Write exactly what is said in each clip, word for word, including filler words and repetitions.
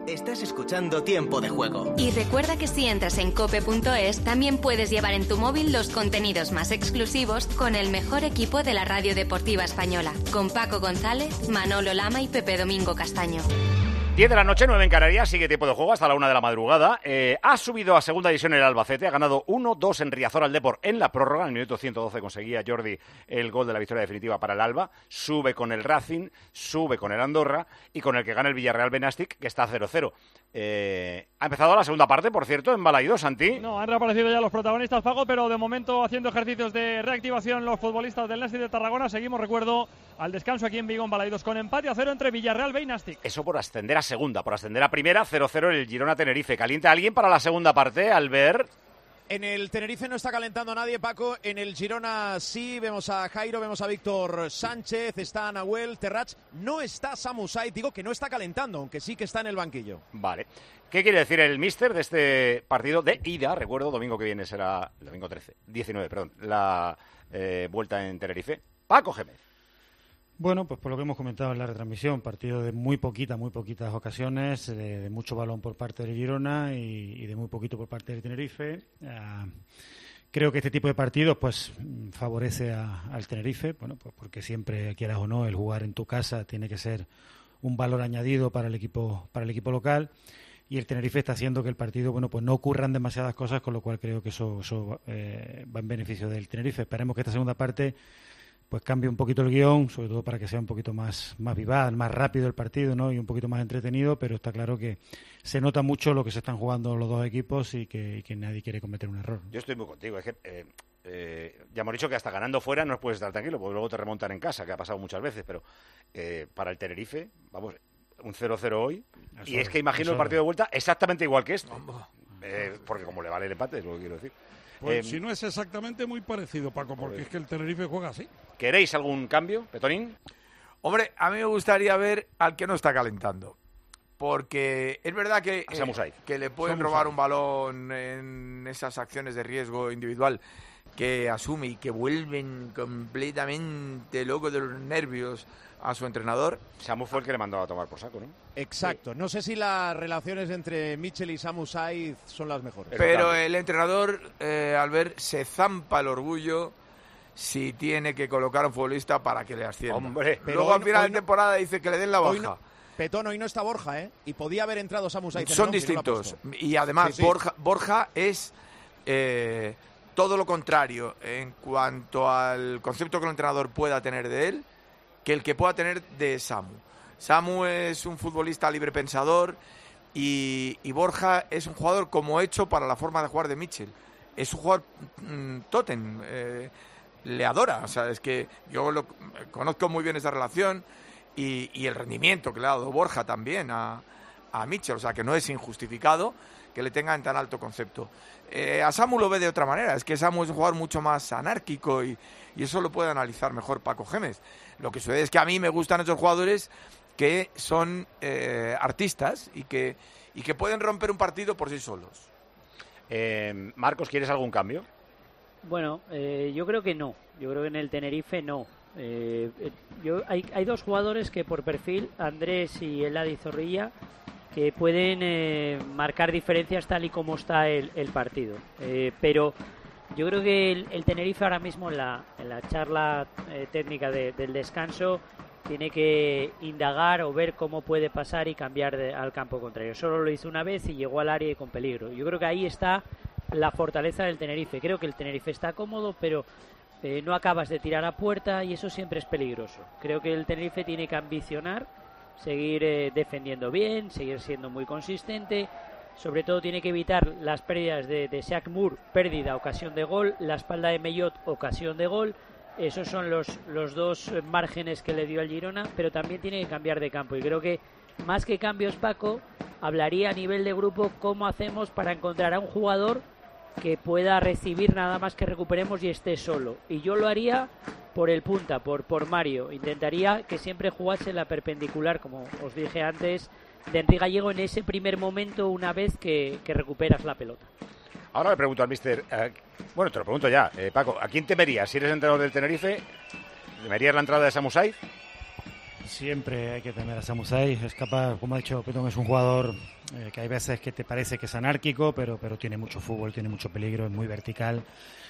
Estás escuchando Tiempo de Juego. Y recuerda que si entras en cope punto es, también puedes llevar en tu móvil los contenidos más exclusivos con el mejor equipo de la radio deportiva española, con Paco González, Manolo Lama y Pepe Domingo Castaño. diez de la noche, nueve en Canarias, sigue Tiempo de Juego hasta la una de la madrugada. Eh, ha subido a segunda división el Albacete, ha ganado uno dos en Riazor al Depor en la prórroga. En el minuto ciento doce conseguía Jordi el gol de la victoria definitiva para el Alba. Sube con el Racing, sube con el Andorra y con el que gana el Villarreal Benastic, que está a cero cero. Eh, ha empezado la segunda parte, por cierto, en Balaidos, Santi. No, han reaparecido ya los protagonistas, Paco, pero de momento haciendo ejercicios de reactivación los futbolistas del Nasti de Tarragona. Seguimos, recuerdo, al descanso aquí en Vigo, en Balaidos, con empate a cero entre Villarreal B y Nastic. Eso por ascender a segunda, por ascender a primera, cero cero el Girona Tenerife. ¿Calienta alguien para la segunda parte, Albert? En el Tenerife no está calentando nadie, Paco. En el Girona sí, vemos a Jairo, vemos a Víctor Sánchez, está Nahuel Terrach. No está Samu Saiz, digo que no está calentando, aunque sí que está en el banquillo. Vale. ¿Qué quiere decir el míster de este partido de ida? Recuerdo, domingo que viene será, domingo trece, diecinueve, perdón, la eh, vuelta en Tenerife. Paco Gémez. Bueno, pues por lo que hemos comentado en la retransmisión, partido de muy poquitas, muy poquitas ocasiones, de, de mucho balón por parte del Girona y, y de muy poquito por parte del Tenerife. Uh, creo que este tipo de partidos pues favorece a, al Tenerife, bueno, pues porque siempre, quieras o no, el jugar en tu casa tiene que ser un valor añadido para el equipo, para el equipo local. Y el Tenerife está haciendo que el partido, bueno, pues no ocurran demasiadas cosas, con lo cual creo que eso, eso eh, va en beneficio del Tenerife. Esperemos que esta segunda parte pues cambie un poquito el guión, sobre todo para que sea un poquito más, más vivaz, más rápido el partido, ¿no? Y un poquito más entretenido, pero está claro que se nota mucho lo que se están jugando los dos equipos y que, y que nadie quiere cometer un error. Yo estoy muy contigo, es que eh, eh, ya hemos dicho que hasta ganando fuera no puedes estar tranquilo, porque luego te remontan en casa, que ha pasado muchas veces, pero eh, para el Tenerife, vamos, un cero cero hoy, eso y es que imagino el partido de vuelta exactamente igual que este, eh, porque como le vale el empate, es lo que quiero decir. Pues eh, si no es exactamente muy parecido, Paco, porque joder. Es que el Tenerife juega así. ¿Queréis algún cambio, Petonín? Hombre, a mí me gustaría ver al que no está calentando. Porque es verdad que, eh, que le pueden Samu robar Saiz. Un balón en esas acciones de riesgo individual que asume y que vuelven completamente loco de los nervios a su entrenador. Samu fue el que le mandó a tomar por saco, ¿no? Exacto. No sé si las relaciones entre Mitchell y Samu Saiz son las mejores. Pero el entrenador, eh, al ver, se zampa el orgullo si tiene que colocar a un futbolista para que le ascienda. Hombre, pero luego al final de temporada no, dice que le den la baja. No, Petón, hoy no está Borja, ¿eh? Y podía haber entrado Samu Saiz. Son distintos. No y además, sí, sí. Borja, Borja es eh, todo lo contrario en cuanto al concepto que el entrenador pueda tener de él, que el que pueda tener de Samu. Samu es un futbolista librepensador y, y Borja es un jugador como hecho para la forma de jugar de Mitchell. Es un jugador mmm, tótem, eh, le adora. O sea, es que yo lo, conozco muy bien esa relación y, y el rendimiento que le ha dado Borja también a, a Mitchell. O sea, que no es injustificado que le tenga en tan alto concepto. Eh, a Samu lo ve de otra manera. Es que Samu es un jugador mucho más anárquico y, y eso lo puede analizar mejor Paco Gémez. Lo que sucede es que a mí me gustan esos jugadores que son eh, artistas y que, y que pueden romper un partido por sí solos. Eh, Marcos, ¿quieres algún cambio? Bueno, eh, yo creo que no. Yo creo que en el Tenerife no. Eh, yo, hay, hay dos jugadores que por perfil, Andrés y Eladi Zorrilla, que pueden eh, marcar diferencias tal y como está el, el partido. Eh, pero yo creo que el, el Tenerife ahora mismo en la, en la charla eh, técnica de, del descanso tiene que indagar o ver cómo puede pasar y cambiar de, al campo contrario. Solo lo hizo una vez y llegó al área y con peligro. Yo creo que ahí está la fortaleza del Tenerife. Creo que el Tenerife está cómodo, pero eh, no acabas de tirar a puerta y eso siempre es peligroso. Creo que el Tenerife tiene que ambicionar, seguir eh, defendiendo bien, seguir siendo muy consistente. Sobre todo tiene que evitar las pérdidas de, de Shaq Moore, pérdida, ocasión de gol, la espalda de Mellot, ocasión de gol. Esos son los, los dos márgenes que le dio al Girona, pero también tiene que cambiar de campo. Y creo que más que cambios, Paco, hablaría a nivel de grupo cómo hacemos para encontrar a un jugador que pueda recibir nada más que recuperemos y esté solo. Y yo lo haría por el punta, por, por Mario. Intentaría que siempre jugase la perpendicular, como os dije antes, de Enrique Gallego en ese primer momento una vez que, que recuperas la pelota. Ahora le pregunto al míster, eh, bueno, te lo pregunto ya, eh, Paco, ¿a quién temerías? Si eres entrenador del Tenerife, ¿temerías la entrada de Samu Saiz? Siempre hay que temer a Samusai. Es capaz, como ha dicho Petón, es un jugador eh, que hay veces que te parece que es anárquico, pero, pero tiene mucho fútbol, tiene mucho peligro, es muy vertical.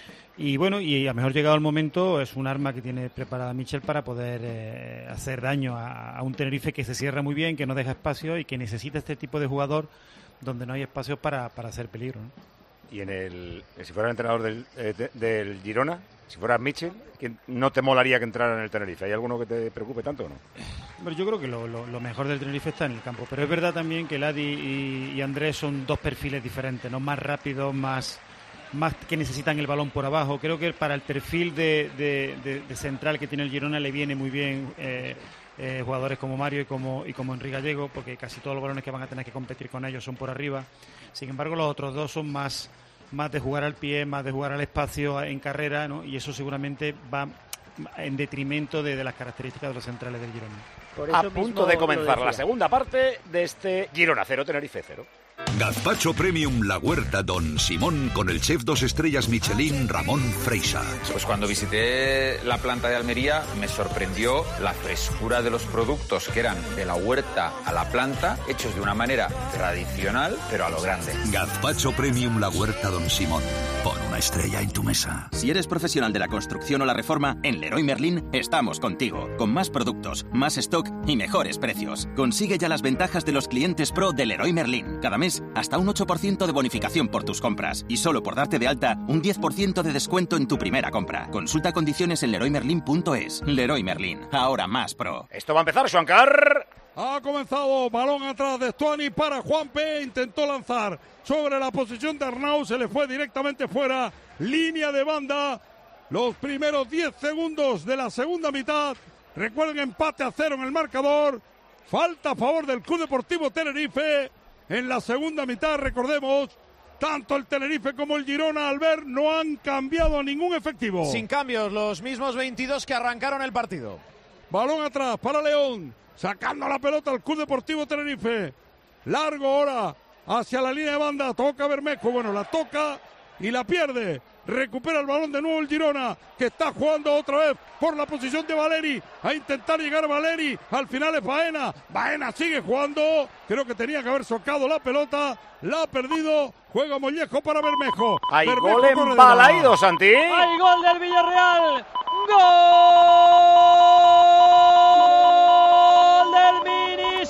Y bueno, y a lo mejor llegado el momento, es un arma que tiene preparada Michel para poder eh, hacer daño a, a un Tenerife que se cierra muy bien, que no deja espacio y que necesita este tipo de jugador donde no hay espacio para, para hacer peligro, ¿no? Y en el, si fuera el entrenador del, eh, de, del Girona, si fuera Michel, ¿no te molaría que entrara en el Tenerife? ¿Hay alguno que te preocupe tanto o no? Bueno, yo creo que lo, lo, lo mejor del Tenerife está en el campo, pero es verdad también que Ladi y, y Andrés son dos perfiles diferentes, ¿no? Más rápidos, más, más que necesitan el balón por abajo. Creo que para el perfil de, de, de, de central que tiene el Girona le viene muy bien eh, eh, jugadores como Mario y como, y como Enrique Gallego, porque casi todos los balones que van a tener que competir con ellos son por arriba. Sin embargo, los otros dos son más... más de jugar al pie, más de jugar al espacio en carrera, ¿no? Y eso seguramente va en detrimento de, de las características de los centrales del Girona. Por eso a punto de comenzar la segunda parte de este Girona cero, Tenerife cero. Gazpacho Premium La Huerta Don Simón con el chef dos estrellas Michelin Ramón Freixa. Pues cuando visité la planta de Almería me sorprendió la frescura de los productos que eran de la huerta a la planta, hechos de una manera tradicional, pero a lo grande. Gazpacho Premium La Huerta Don Simón. Pon una estrella en tu mesa. Si eres profesional de la construcción o la reforma, en Leroy Merlin estamos contigo. Con más productos, más stock y mejores precios. Consigue ya las ventajas de los clientes pro de Leroy Merlin. Cada mes hasta un ocho por ciento de bonificación por tus compras. Y solo por darte de alta, un diez por ciento de descuento en tu primera compra. Consulta condiciones en leroy merlin punto es. Leroy Merlin, ahora más pro. Esto va a empezar, Xuancar. Ha comenzado, balón atrás de Stuani para Juanpe, intentó lanzar sobre la posición de Arnau, se le fue directamente fuera, línea de banda, los primeros diez segundos de la segunda mitad, recuerden empate a cero en el marcador, falta a favor del Club Deportivo Tenerife, en la segunda mitad, recordemos, tanto el Tenerife como el Girona, al ver, no han cambiado ningún efectivo. Sin cambios, los mismos veintidós que arrancaron el partido. Balón atrás para León. Sacando la pelota al Club Deportivo Tenerife. Largo ahora hacia la línea de banda. Toca Bermejo. Bueno, la toca y la pierde. Recupera el balón de nuevo el Girona, que está jugando otra vez por la posición de Valeri. A intentar llegar Valeri. Al final es Baena. Baena sigue jugando. Creo que tenía que haber socado la pelota. La ha perdido. Juega Mollejo para Bermejo. Hay Bermejo gol embalaído, Santi. Hay gol del Villarreal. ¡Gol del Mini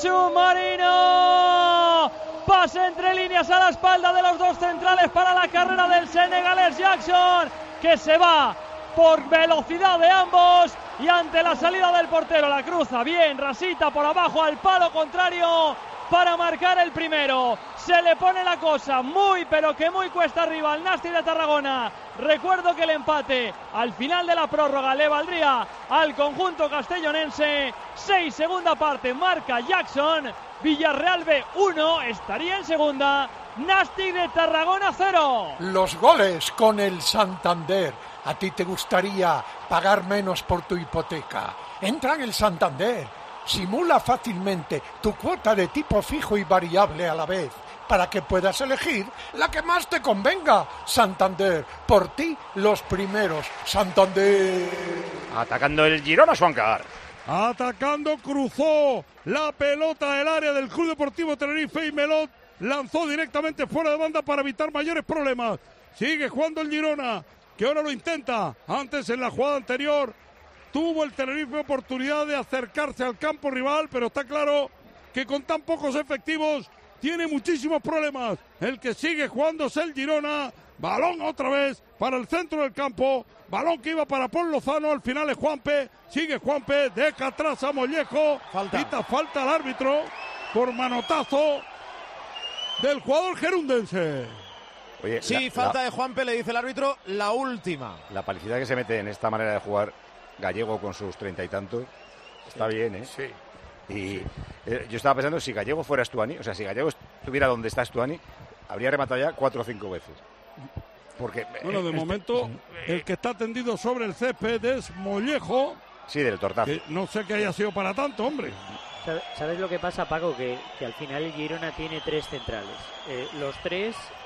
Submarino! Pase entre líneas a la espalda de los dos centrales para la carrera del senegalés Jackson, que se va por velocidad de ambos y ante la salida del portero la cruza bien, rasita por abajo al palo contrario para marcar el primero. Se le pone la cosa muy pero que muy cuesta arriba al Nasti de Tarragona. Recuerdo que el empate al final de la prórroga le valdría al conjunto castellonense. Seis segunda parte, marca Jackson. Villarreal B uno, estaría en segunda. Nasti de Tarragona cero. Los goles con el Santander. ¿A ti te gustaría pagar menos por tu hipoteca? Entra en el Santander. Simula fácilmente tu cuota de tipo fijo y variable a la vez, para que puedas elegir la que más te convenga. Santander, por ti los primeros. Santander. Atacando el Girona, Xuancar. Atacando, cruzó la pelota del área del Club Deportivo Tenerife y Melot lanzó directamente fuera de banda para evitar mayores problemas. Sigue jugando el Girona, que ahora lo intenta. Antes, en la jugada anterior, tuvo el Tenerife oportunidad de acercarse al campo rival, pero está claro que con tan pocos efectivos tiene muchísimos problemas. El que sigue jugando es el Girona. Balón otra vez para el centro del campo. Balón que iba para Paul Lozano. Al final es Juanpe. Sigue Juanpe. Deja atrás a Mollejo. Falta. Quita falta al árbitro por manotazo del jugador gerundense. Oye, sí, la, falta la, de Juanpe, le dice el árbitro, la última. La palicidad que se mete en esta manera de jugar Gallego con sus treinta y tantos está bien, ¿eh? Sí. Y eh, yo estaba pensando, si Gallego fuera Stuani, o sea, si Gallego estuviera donde está Stuani, habría rematado ya cuatro o cinco veces. Porque, bueno, de eh, momento, este, el que está tendido sobre el césped es Mollejo. Sí, del tortazo. Que no sé que haya sido para tanto, hombre. ¿Sabes lo que pasa, Paco? Que, que al final el Girona tiene tres centrales. Eh, los tres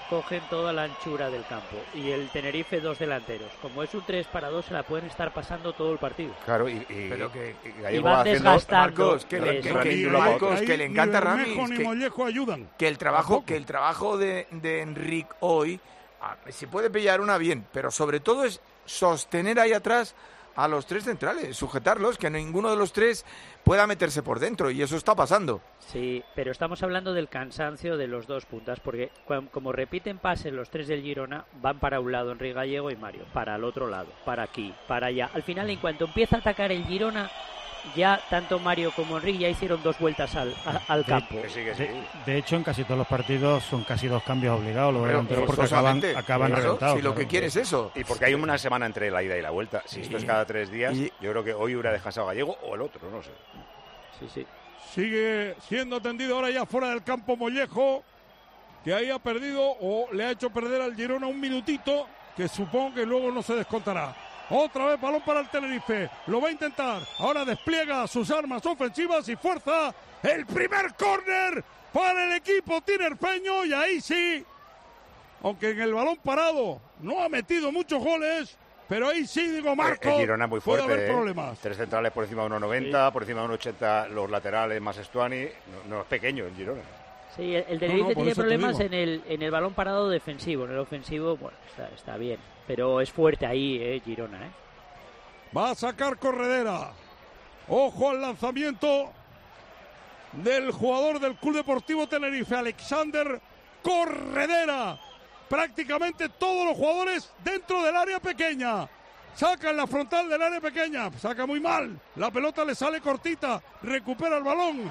cogen toda la anchura del campo y el Tenerife dos delanteros. Como es un tres para dos, se la pueden estar pasando todo el partido. Claro, y, y, Pero que, y, y van desgastando. Marcos, que, le, que, que, Marcos, que le encanta a Ramis. Ni que, Mollejo ayudan. Que el trabajo, que el trabajo de, de Enric hoy, se puede pillar una bien, pero sobre todo es sostener ahí atrás a los tres centrales, sujetarlos, que ninguno de los tres pueda meterse por dentro, y eso está pasando. Sí, pero estamos hablando del cansancio de los dos puntas, porque como repiten pases los tres del Girona, van para un lado Enrique Gallego y Mario, para el otro lado, para aquí, para allá. Al final, en cuanto empieza a atacar el Girona, ya tanto Mario como Enrique ya hicieron dos vueltas al, a, al campo. Que sí, que sí. De, de hecho, en casi todos los partidos son casi dos cambios obligados, los delanteros, porque acaban, acaban claro, reventados. Si lo claro. que quieres es eso. Y porque hay una semana entre la ida y la vuelta. Si esto es cada tres días, y... yo creo que hoy hubiera descansado Gallego o el otro, no sé. Sí, sí. Sigue siendo atendido ahora ya fuera del campo Mollejo, que ahí ha perdido o le ha hecho perder al Girona un minutito, que supongo que luego no se descontará. Otra vez balón para el Tenerife, lo va a intentar, ahora despliega sus armas ofensivas y fuerza el primer córner para el equipo tinerfeño, y ahí sí, aunque en el balón parado no ha metido muchos goles, pero ahí sí, digo, Marco, el Girona muy fuerte, puede haber ¿eh? problemas. Tres centrales por encima de uno noventa, Sí. por encima de uno ochenta los laterales más Estuani, no, no es pequeño el Girona. Sí, el, el Tenerife No, no, tiene problemas digo. en el, en el balón parado defensivo, en el ofensivo, bueno, está, está bien, pero es fuerte ahí, eh, Girona, eh. Va a sacar Corredera. Ojo al lanzamiento del jugador del Club Deportivo Tenerife, Alexander Corredera. Prácticamente todos los jugadores dentro del área pequeña. Saca en la frontal del área pequeña. Saca muy mal. La pelota le sale cortita. Recupera el balón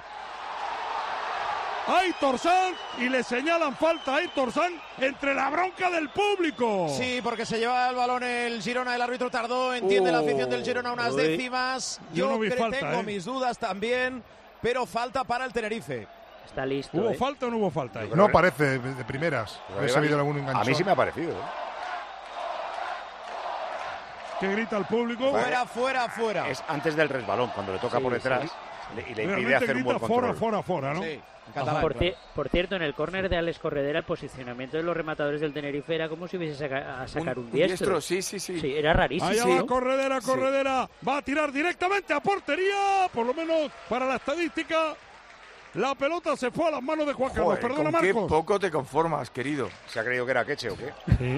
Aitor Sanz y le señalan falta a Aitor Sanz entre la bronca del público. Sí, porque se lleva el balón el Girona, el árbitro tardó, entiende Oh, la afición del Girona unas uy. décimas. Yo, Yo no vi cre- falta, tengo ¿eh? mis dudas también, pero falta para el Tenerife. Está listo. ¿Hubo eh. falta o no hubo falta? ahí? No parece de, de primeras. Pero Hubiese a mí- habido algún A enganchón. mí sí me ha parecido. ¿eh? Que grita el público. Fuera, fuera, fuera. Es antes del resbalón, cuando le toca Sí, por detrás sí. le- y le impide Realmente hacer un grita buen fora, control. fora, fora, ¿no? Sí, en catalán, Por, claro. ci- por cierto, en el córner de Alex Corredera, el posicionamiento de los rematadores del Tenerife era como si hubiese saca- a sacar un, un diestro. sí, sí, sí. Sí, era rarísimo. Allá ¿no? va Corredera, Corredera. Va a tirar directamente a portería. Por lo menos para la estadística. La pelota se fue a las manos de Juan Carlos. Joder, Perdona, ¿con qué Marcos. poco te conformas, querido? ¿Se ha creído que era Queche o qué?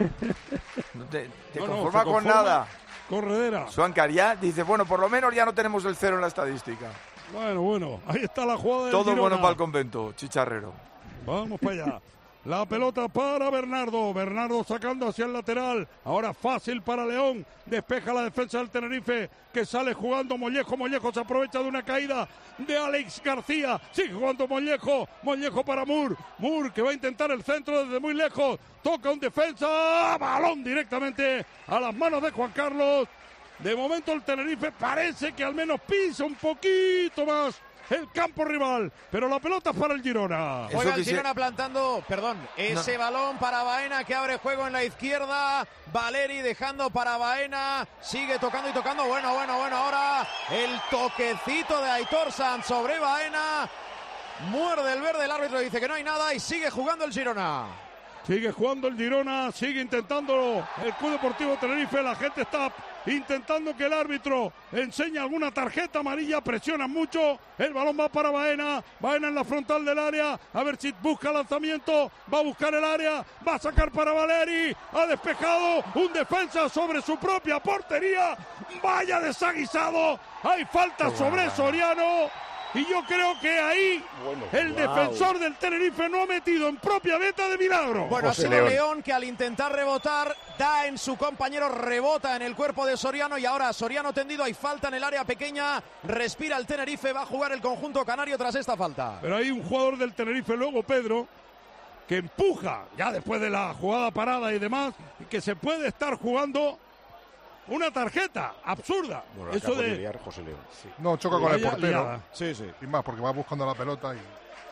¿No te, te No, no, conformas se con conforma. nada? Corredera. Suancar ya dice, bueno, por lo menos ya no tenemos el cero en la estadística. Bueno, bueno. Ahí está la jugada del Todo Girona. bueno para el convento, chicharrero. Vamos para allá. La pelota para Bernardo. Bernardo sacando hacia el lateral. Ahora fácil para León. Despeja la defensa del Tenerife, que sale jugando Mollejo. Mollejo se aprovecha de una caída de Alex García. Sigue jugando Mollejo. Mollejo para Mur. Mur que va a intentar el centro desde muy lejos. Toca un defensa. Balón directamente a las manos de Juan Carlos. De momento el Tenerife parece que al menos pisa un poquito más el campo rival, pero la pelota es para el Girona. Juega el quise- Girona plantando, perdón, ese balón para Baena que abre juego en la izquierda. Valeri dejando para Baena. Sigue tocando y tocando. Bueno, bueno, bueno. Ahora el toquecito de Aitor Sanz sobre Baena. Muerde el verde, el árbitro dice que no hay nada y sigue jugando el Girona. Sigue jugando el Girona, sigue intentando el Club Deportivo Tenerife. La gente está intentando que el árbitro enseñe alguna tarjeta amarilla. Presionan mucho. El balón va para Baena. Baena en la frontal del área. A ver si busca lanzamiento. Va a buscar el área. Va a sacar para Valeri. Ha despejado un defensa sobre su propia portería. Vaya desaguisado. Hay falta sobre Soriano. Y yo creo que ahí Bueno, el wow. defensor del Tenerife no ha metido en propia beta de milagro. Bueno, José ha sido León. León que al intentar rebotar da en su compañero, rebota en el cuerpo de Soriano y ahora Soriano tendido, hay falta en el área pequeña, respira el Tenerife, va a jugar el conjunto canario tras esta falta. Pero hay un jugador del Tenerife luego, Pedro, que empuja ya después de la jugada parada y demás, y que se puede estar jugando una tarjeta absurda. Bueno, la Eso acabo de de liar José León. Sí. No, choca con el Vaya portero. liada. Sí, sí. Y más, porque va buscando la pelota y...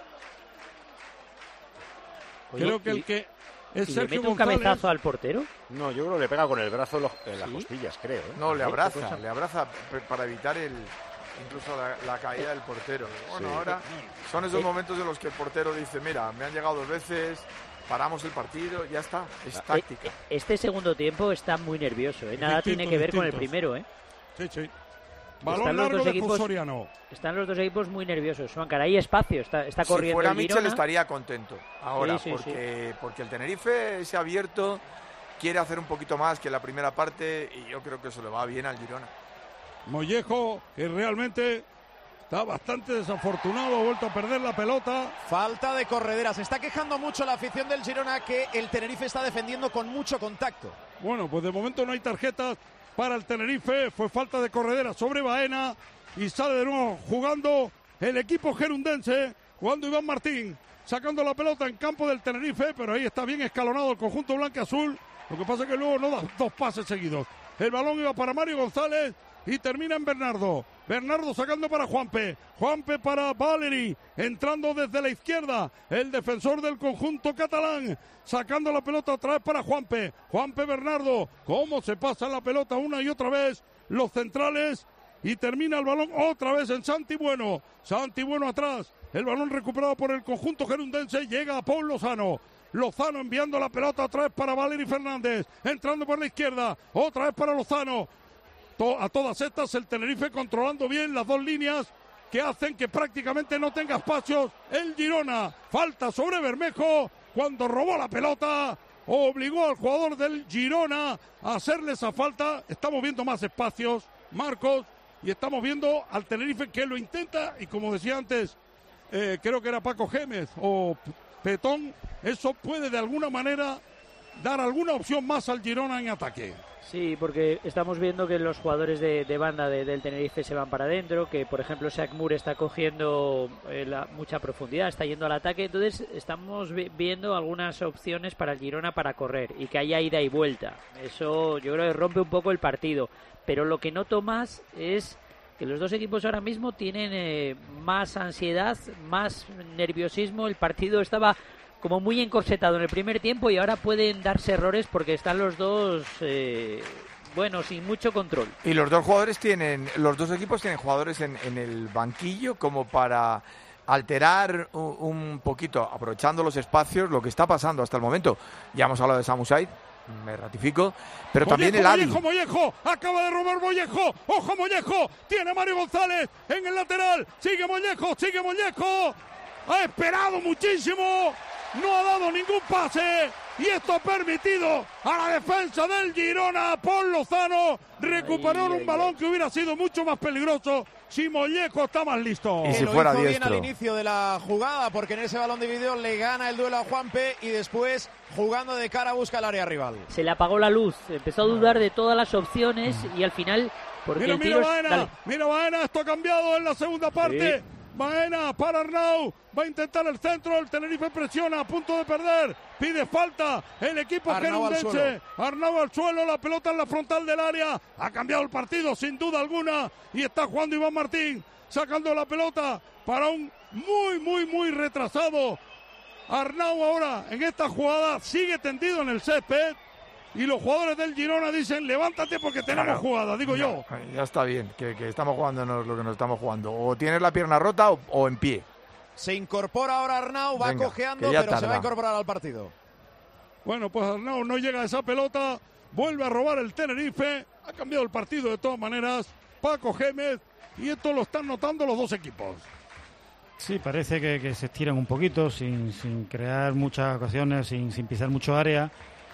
Oye, Creo que y- el que es ¿y le Sergio mete un González. cabezazo al portero? No, yo creo que le pega con el brazo en, los- en las ¿Sí? costillas, creo. ¿eh? No, le Ay, qué abraza, cosa. le abraza p- para evitar el... incluso la, la caída del portero. Bueno, Sí. ahora son esos momentos en los que el portero dice, mira, me han llegado dos veces, paramos el partido, ya está, es táctica. Este segundo tiempo está muy nervioso, ¿eh? Nada Distintos, tiene que ver con el distintos. primero, ¿eh? Sí, sí. Están Balón los largo dos de equipos- Soriano. Están los dos equipos muy nerviosos. Juan, hay espacio, está, está corriendo Si fuera el Mitchell Girona. estaría contento ahora, Sí, sí, porque, porque el Tenerife se ha abierto, quiere hacer un poquito más que la primera parte y yo creo que eso le va bien al Girona. Mollejo, que realmente está bastante desafortunado, ha vuelto a perder la pelota. Falta de corredera. Se está quejando mucho la afición del Girona que el Tenerife está defendiendo con mucho contacto. Bueno, pues de momento no hay tarjetas para el Tenerife, fue falta de corredera sobre Baena y sale de nuevo jugando el equipo gerundense, jugando Iván Martín, sacando la pelota en campo del Tenerife, pero ahí está bien escalonado el conjunto blanca-azul, lo que pasa es que luego no da dos pases seguidos. El balón iba para Mario González y termina en Bernardo. Bernardo sacando para Juanpe. Juanpe para Valeri. Entrando desde la izquierda. El defensor del conjunto catalán. Sacando la pelota otra vez para Juanpe. Juanpe Bernardo. Cómo se pasa la pelota una y otra vez los centrales. Y termina el balón otra vez en Santi Bueno. Santi Bueno atrás. El balón recuperado por el conjunto gerundense. Llega a Paul Lozano. Lozano enviando la pelota otra vez para Valeri Fernández. Entrando por la izquierda. Otra vez para Lozano. A todas estas el Tenerife controlando bien las dos líneas que hacen que prácticamente no tenga espacios el Girona. Falta sobre Bermejo cuando robó la pelota, obligó al jugador del Girona a hacerle esa falta. Estamos viendo más espacios, Marcos, y estamos viendo al Tenerife que lo intenta y como decía antes, eh, creo que era Paco Gémez o Petón, eso puede de alguna manera dar alguna opción más al Girona en ataque. Sí, porque estamos viendo que los jugadores de, de banda de, del Tenerife se van para adentro, que por ejemplo Shaq Moore está cogiendo eh, la, mucha profundidad, está yendo al ataque, entonces estamos vi viendo algunas opciones para el Girona para correr y que haya ida y vuelta. Eso yo creo que rompe un poco el partido, pero lo que noto más es que los dos equipos ahora mismo tienen eh, más ansiedad, más nerviosismo, el partido estaba como muy encorsetado en el primer tiempo y ahora pueden darse errores porque están los dos, eh, bueno, sin mucho control. Y los dos jugadores tienen, los dos equipos tienen jugadores en, en el banquillo como para alterar un, un poquito, aprovechando los espacios, lo que está pasando hasta el momento. Ya hemos hablado de Samu Said, me ratifico, pero Mollejo, también el Adi. Mollejo, Mollejo, acaba de robar Mollejo, ojo Mollejo, tiene Mario González en el lateral, sigue Mollejo, sigue Mollejo, ha esperado muchísimo, no ha dado ningún pase y esto ha permitido a la defensa del Girona, Paul Lozano, recuperar Ay, un ay, balón ay. que hubiera sido mucho más peligroso si Mollejo está más listo. Y si Que lo fuera hizo bien diestro. al inicio de la jugada, porque en ese balón dividido le gana el duelo a Juanpe y después, jugando de cara, busca el área rival. Se le apagó la luz, empezó a dudar de todas las opciones y al final, porque Mira, el mira tiro es- Baena, dale. mira Baena, esto ha cambiado en la segunda parte. Sí. Baena para Arnau, va a intentar el centro, el Tenerife presiona, a punto de perder, pide falta el equipo Arnau al gerundense. suelo. Arnau al suelo, la pelota en la frontal del área, ha cambiado el partido sin duda alguna y está jugando Iván Martín, sacando la pelota para un muy, muy, muy retrasado. Arnau ahora en esta jugada sigue tendido en el césped. Y los jugadores del Girona dicen, levántate porque tenemos Claro. jugada, digo yo. Ya, ya está bien, que, que estamos jugándonos lo que nos estamos jugando. O tienes la pierna rota o, o en pie. Se incorpora ahora Arnau, va Venga, cojeando, que ya pero se va a tarda. incorporar al partido. Bueno, pues Arnau no llega a esa pelota, vuelve a robar el Tenerife, ha cambiado el partido de todas maneras, Paco Gémez, y esto lo están notando los dos equipos. Sí, parece que, que se estiran un poquito, sin, sin crear muchas ocasiones, sin, sin pisar mucho área,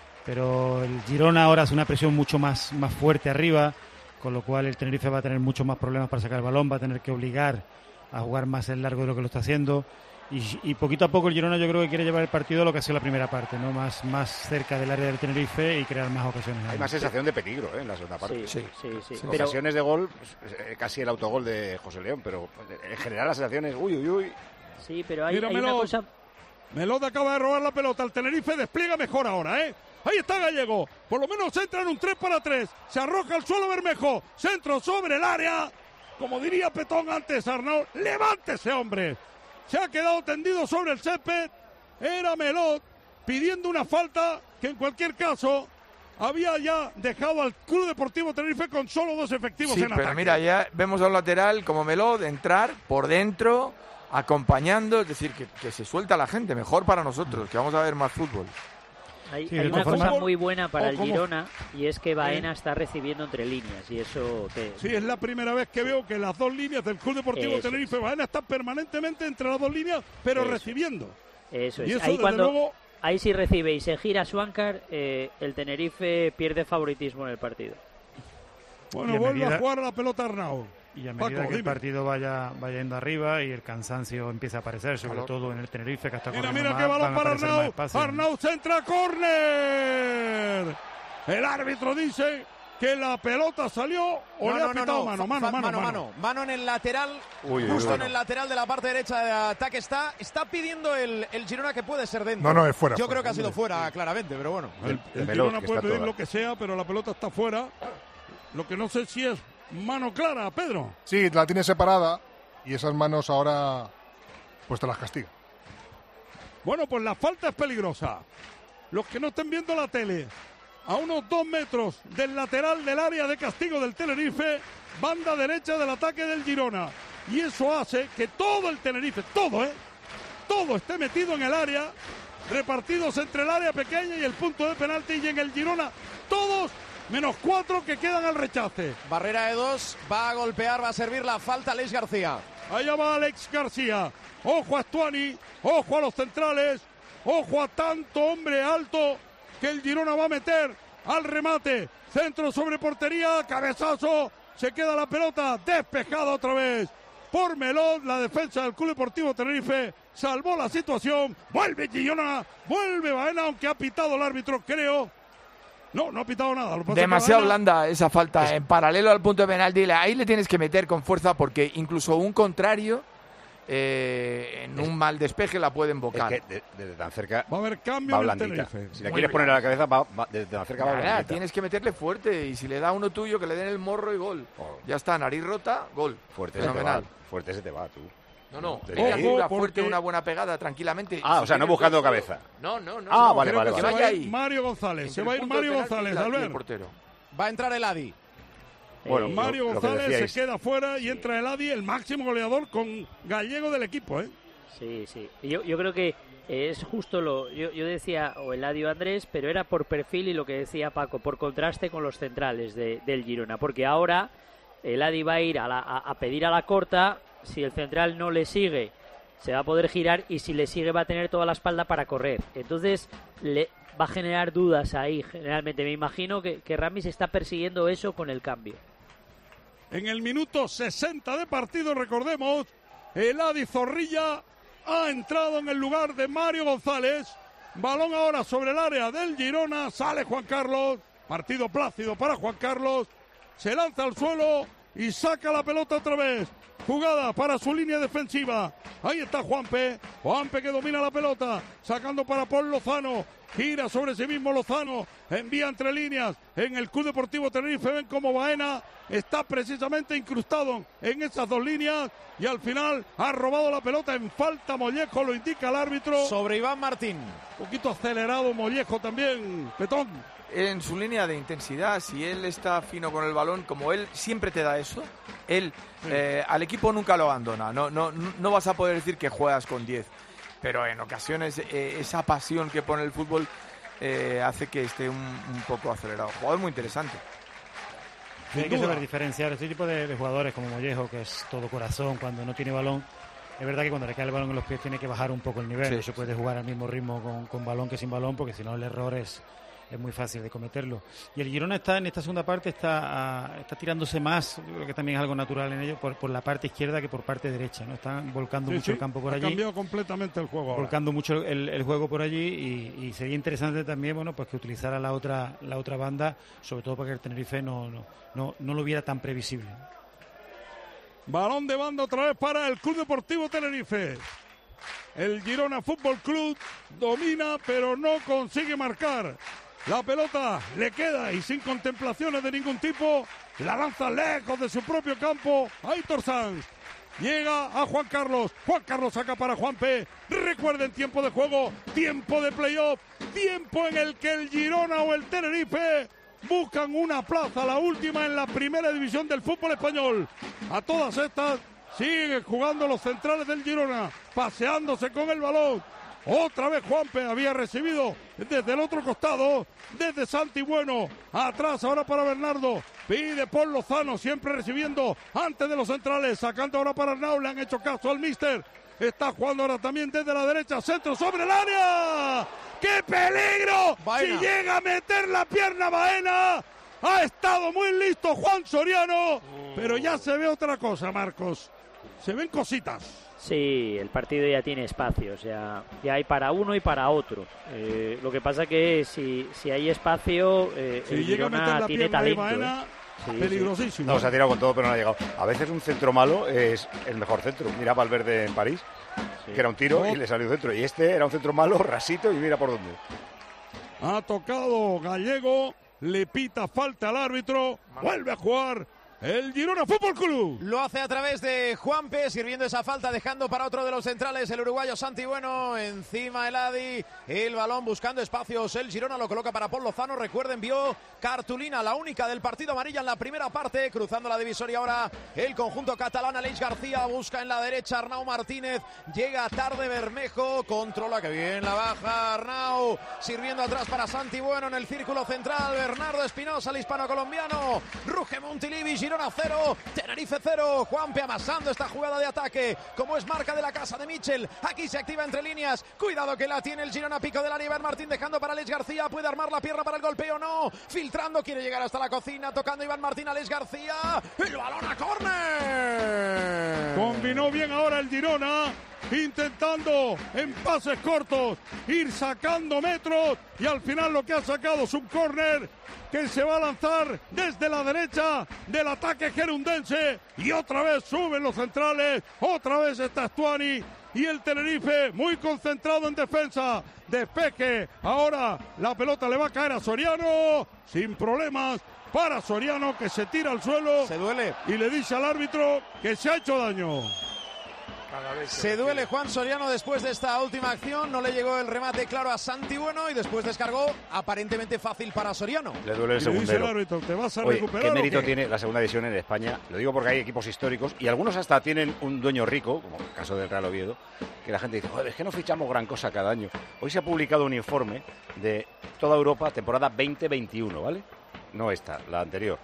pero el Girona ahora hace una presión mucho más, más fuerte arriba, con lo cual el Tenerife va a tener muchos más problemas para sacar el balón, va a tener que obligar a jugar más en largo de lo que lo está haciendo. Y, y poquito a poco el Girona yo creo que quiere llevar el partido a lo que ha sido la primera parte, ¿no? Más, más cerca del área del Tenerife y crear más ocasiones. Hay más sensación de peligro, ¿eh? En la segunda parte. Sí, sí, sí. sí. Pero... Ocasiones de gol, pues, eh, casi el autogol de José León, pero en general las sensaciones, uy, uy, uy. Sí, pero hay, Mira, hay una Melot. cosa... Melot acaba de robar la pelota, el Tenerife despliega mejor ahora, ¿eh? Ahí está Gallego, por lo menos entra en un tres para tres, se arroja al suelo Bermejo, centro sobre el área, como diría Petón antes, Arnau, levántese hombre, se ha quedado tendido sobre el césped, era Melot pidiendo una falta que en cualquier caso había ya dejado al Club Deportivo Tenerife con solo dos efectivos Sí, en pero ataque. mira, ya vemos a un lateral como Melot entrar por dentro, acompañando, es decir, que, que se suelta la gente, mejor para nosotros, que vamos a ver más fútbol. Hay, Sí, hay de una todas cosa formas- muy buena para o el como- Girona y es que Baena está recibiendo entre líneas y eso te... Sí, es la primera vez que veo que las dos líneas del Club Deportivo Eso Tenerife Baena están permanentemente entre las dos líneas, pero Eso. recibiendo. Eso Y es. eso, Ahí desde cuando luego, ahí sí recibe y se gira Swankar, eh, el Tenerife pierde favoritismo en el partido. bueno, Y a vuelve medida- a jugar a la pelota Arnau. Y a Paco, medida que el dime. partido vaya, vaya yendo arriba y el cansancio empieza a aparecer, sobre Claro. todo en el Tenerife, que está Mira, corriendo mira más, qué balón van a para aparecer más Arnau. espacios. Arnau centra, córner. El árbitro dice que la pelota salió o No, le ha no, no, pitado no, mano, fa- mano, fa- mano, mano, mano. mano en el lateral, Uy, uy, justo uy. en el lateral de la parte derecha de ataque está, está pidiendo el, el Girona que puede ser dentro. No, no, es fuera, Yo fuera. creo que ha sido fuera, claramente, pero bueno. El, el Melot, Girona que puede está pedir toda. lo que sea, pero la pelota está fuera. Lo que no sé si es mano clara, Pedro. Sí, la tiene separada y esas manos ahora pues te las castiga. Bueno, pues la falta es peligrosa. Los que no estén viendo la tele, a unos dos metros del lateral del área de castigo del Tenerife, banda derecha del ataque del Girona. Y eso hace que todo el Tenerife, todo, ¿eh? Todo esté metido en el área, repartidos entre el área pequeña y el punto de penalti, y en el Girona, todos menos cuatro que quedan al rechace. Barrera de dos, va a golpear, va a servir la falta Alex García. Allá va Alex García. Ojo a Stuani, ojo a los centrales, ojo a tanto hombre alto que el Girona va a meter al remate. Centro sobre portería, cabezazo, se queda la pelota despejada otra vez por Melot. La defensa del Club Deportivo Tenerife salvó la situación. Vuelve Girona, vuelve Baena, aunque ha pitado el árbitro, creo. No, no ha pitado nada. Lo que pasa es que Demasiado Baena- blanda esa falta en paralelo al punto de penalti. Ahí le tienes que meter con fuerza porque incluso un contrario eh, en un mal despeje la puede embocar. Es que de- desde tan cerca va a haber cambio va en el blandita. Tenerife. Si la Muy quieres bien. poner a la cabeza, va, va- desde tan cerca va Nada, blandita. tienes que meterle fuerte y si le da uno tuyo que le den el morro y gol. Oh. Ya está, nariz rota, gol. Fuerte se te va, Fenomenal. fuerte se te va, tú. No, no, Te venga, digo. dura, Ojo, fuerte, porque- una buena pegada, tranquilamente. Ah, Si o sea, no tienes buscando dos, cabeza. No, no, no. Ah, no, vale, creo vale, que Se vale. se va vaya a ir ahí. Mario González, Entre se el va a ir punto de Mario penalti y González, la- y al el ver. portero. Va a entrar el Adi. Bueno, Eh, Mario lo- lo que González decíais. se queda fuera y entra el Adi, el máximo goleador con gallego del equipo, ¿eh? Sí, sí. Yo, yo creo que es justo lo... Yo, yo decía o Eladio Andrés, pero era por perfil y lo que decía Paco, por contraste con los centrales de- del Girona. Porque ahora el Adi va a ir a, la- a- a pedir a la corta, si el central no le sigue, se va a poder girar y si le sigue va a tener toda la espalda para correr. Entonces le va a generar dudas ahí, generalmente. Me imagino que, que Ramis está persiguiendo eso con el cambio. En el minuto sesenta de partido, recordemos, el Adi Zorrilla ha entrado en el lugar de Mario González. Balón ahora sobre el área del Girona. Sale Juan Carlos. Partido plácido para Juan Carlos. Se lanza al suelo y saca la pelota otra vez. Jugada para su línea defensiva. Ahí está Juanpe. Juanpe que domina la pelota. Sacando para Paul Lozano. Gira sobre sí mismo Lozano. Envía entre líneas. En el Club Deportivo Tenerife ven como Baena está precisamente incrustado en esas dos líneas. Y al final ha robado la pelota en falta. Mollejo lo indica el árbitro. Sobre Iván Martín. Un poquito acelerado Mollejo también. Petón. En su línea de intensidad, si él está fino con el balón, como él siempre te da eso, él eh, al equipo nunca lo abandona. No, no, no vas a poder decir que juegas con diez, pero en ocasiones eh, esa pasión que pone el fútbol eh, hace que esté un, un poco acelerado. Jugador muy interesante. Sí, hay que saber diferenciar este tipo de, de jugadores como Mollejo, que es todo corazón cuando no tiene balón. Es verdad que cuando le cae el balón en los pies tiene que bajar un poco el nivel. Sí, No se puede jugar al mismo ritmo con, con balón que sin balón, porque si no el error es, es muy fácil de cometerlo. Y el Girona está en esta segunda parte, está, ah, está tirándose más, yo creo que también es algo natural en ellos, por, por la parte izquierda que por parte derecha, ¿no? Están volcando Sí, mucho sí, el campo por ha allí. cambiado completamente el juego ahora. Volcando mucho el, el juego por allí y, y sería interesante también, bueno, pues que utilizara la otra la otra banda, sobre todo para que el Tenerife no, no, no, no lo viera tan previsible. Balón de banda otra vez para el Club Deportivo Tenerife. El Girona Fútbol Club domina, pero no consigue marcar. La pelota le queda y sin contemplaciones de ningún tipo, la lanza lejos de su propio campo. Aitor Sanz. Llega a Juan Carlos. Juan Carlos saca para Juanpe. Recuerden, tiempo de juego, tiempo de playoff, tiempo en el que el Girona o el Tenerife buscan una plaza, la última en la primera división del fútbol español. A todas estas siguen jugando los centrales del Girona, paseándose con el balón. Otra vez Juanpe había recibido desde el otro costado, desde Santi Bueno, atrás ahora para Bernardo, pide por Lozano, siempre recibiendo antes de los centrales, sacando ahora para Arnau, le han hecho caso al míster, está jugando ahora también desde la derecha, centro sobre el área, ¡qué peligro! Baena. Si llega a meter la pierna Baena, ha estado muy listo Juan Soriano, pero ya se ve otra cosa, Marcos, se ven cositas. Sí, el partido ya tiene espacios, ya, ya hay para uno y para otro. Eh, lo que pasa que si, si hay espacio, eh, si el llega a meter Girona la tiene pierna de talento. Baena, ¿eh? Sí, peligrosísimo. No, se ha tirado con todo, pero no ha llegado. A veces un centro malo es el mejor centro. Mira Valverde en París, sí. que era un tiro y le salió dentro. Y este era un centro malo, rasito, y mira por dónde. Ha tocado Gallego, le pita falta al árbitro, vuelve a jugar el Girona Fútbol Club. Lo hace a través de Juanpe, sirviendo esa falta, dejando para otro de los centrales, el uruguayo Santi Bueno, encima el Adi, el balón buscando espacios, el Girona lo coloca para Paul Lozano, recuerden, vio cartulina, la única del partido, amarilla en la primera parte, cruzando la divisoria ahora el conjunto catalán, Aleix García busca en la derecha Arnau Martínez, llega tarde Bermejo, controla, que bien la baja Arnau, sirviendo atrás para Santi Bueno en el círculo central, Bernardo Espinosa, el hispano-colombiano, ruge Montilivi, Girona cero, Tenerife cero, Juanpe amasando esta jugada de ataque, como es marca de la casa de Michel, aquí se activa entre líneas, cuidado que la tiene el Girona, pico del área, Iván Martín dejando para Aleix García, puede armar la pierna para el golpeo, no, filtrando, quiere llegar hasta la cocina, tocando Iván Martín, Aleix García, el balón a córner. Combinó bien ahora el Girona, intentando en pases cortos ir sacando metros y al final lo que ha sacado es un córner que se va a lanzar desde la derecha del ataque gerundense y otra vez suben los centrales, otra vez está Stuani y el Tenerife muy concentrado en defensa, despeje, ahora la pelota le va a caer a Soriano sin problemas para Soriano, que se tira al suelo, se duele y le dice al árbitro que se ha hecho daño. Se duele Juan Soriano después de esta última acción, no le llegó el remate claro a Santi Bueno y después descargó aparentemente fácil para Soriano. Le duele el Y le dice segundero. el árbitro, ¿te vas a Oye, recuperar ¿qué o mérito qué? tiene la segunda división en España? Lo digo porque hay equipos históricos y algunos hasta tienen un dueño rico, como el caso del Real Oviedo, que la gente dice, joder, es que no fichamos gran cosa cada año. Hoy se ha publicado un informe de toda Europa, temporada veinte veintiuno, ¿vale? No esta, la anterior.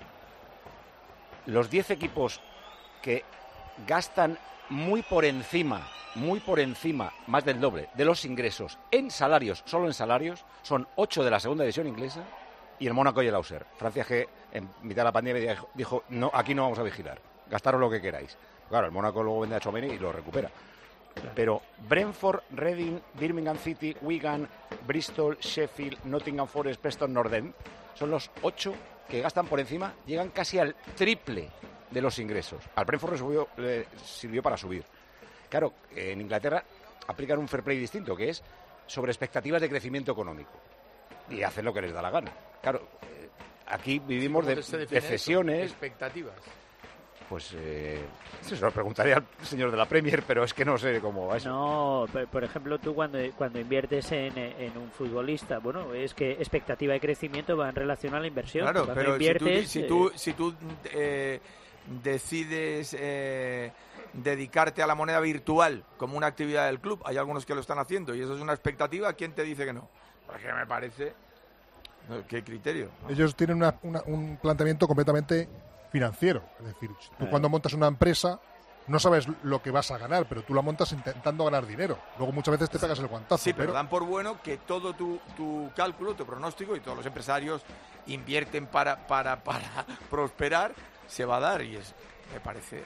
Los diez equipos que gastan muy por encima, muy por encima, más del doble, de los ingresos en salarios, solo en salarios, son ocho de la segunda división inglesa y el Mónaco y el Auxerre. Francia, que en mitad de la pandemia dijo, dijo, no, aquí no vamos a vigilar, gastaros lo que queráis. Claro, el Mónaco luego vende a Tchouaméni y lo recupera. Pero Brentford, Reading, Birmingham City, Wigan, Bristol, Sheffield, Nottingham Forest, Preston North End son los ocho que gastan por encima, llegan casi al triple de los ingresos. Al Brentford le, subió, le sirvió para subir. Claro, en Inglaterra aplican un fair play distinto, que es sobre expectativas de crecimiento económico. Y hacen lo que les da la gana. Claro, eh, aquí vivimos de, de cesiones. Expectativas. Pues eh, eso se lo preguntaría al señor de la Premier, pero es que no sé cómo va eso. No, por, por ejemplo, tú cuando, cuando inviertes en, en un futbolista, bueno, es que expectativa de crecimiento va en relación a la inversión. Claro, cuando pero inviertes, si tú, si tú, si tú eh, decides eh, dedicarte a la moneda virtual como una actividad del club, hay algunos que lo están haciendo y eso es una expectativa, ¿quién te dice que no? Porque me parece... ¿Qué criterio? ¿No? Ellos tienen una, una, un planteamiento completamente financiero. Es decir, tú Eh. cuando montas una empresa no sabes lo que vas a ganar, pero tú la montas intentando ganar dinero. Luego muchas veces te pegas el guantazo. Sí, pero dan por bueno que todo tu, tu cálculo, tu pronóstico, y todos los empresarios invierten para, para, para prosperar, se va a dar, y es, me parece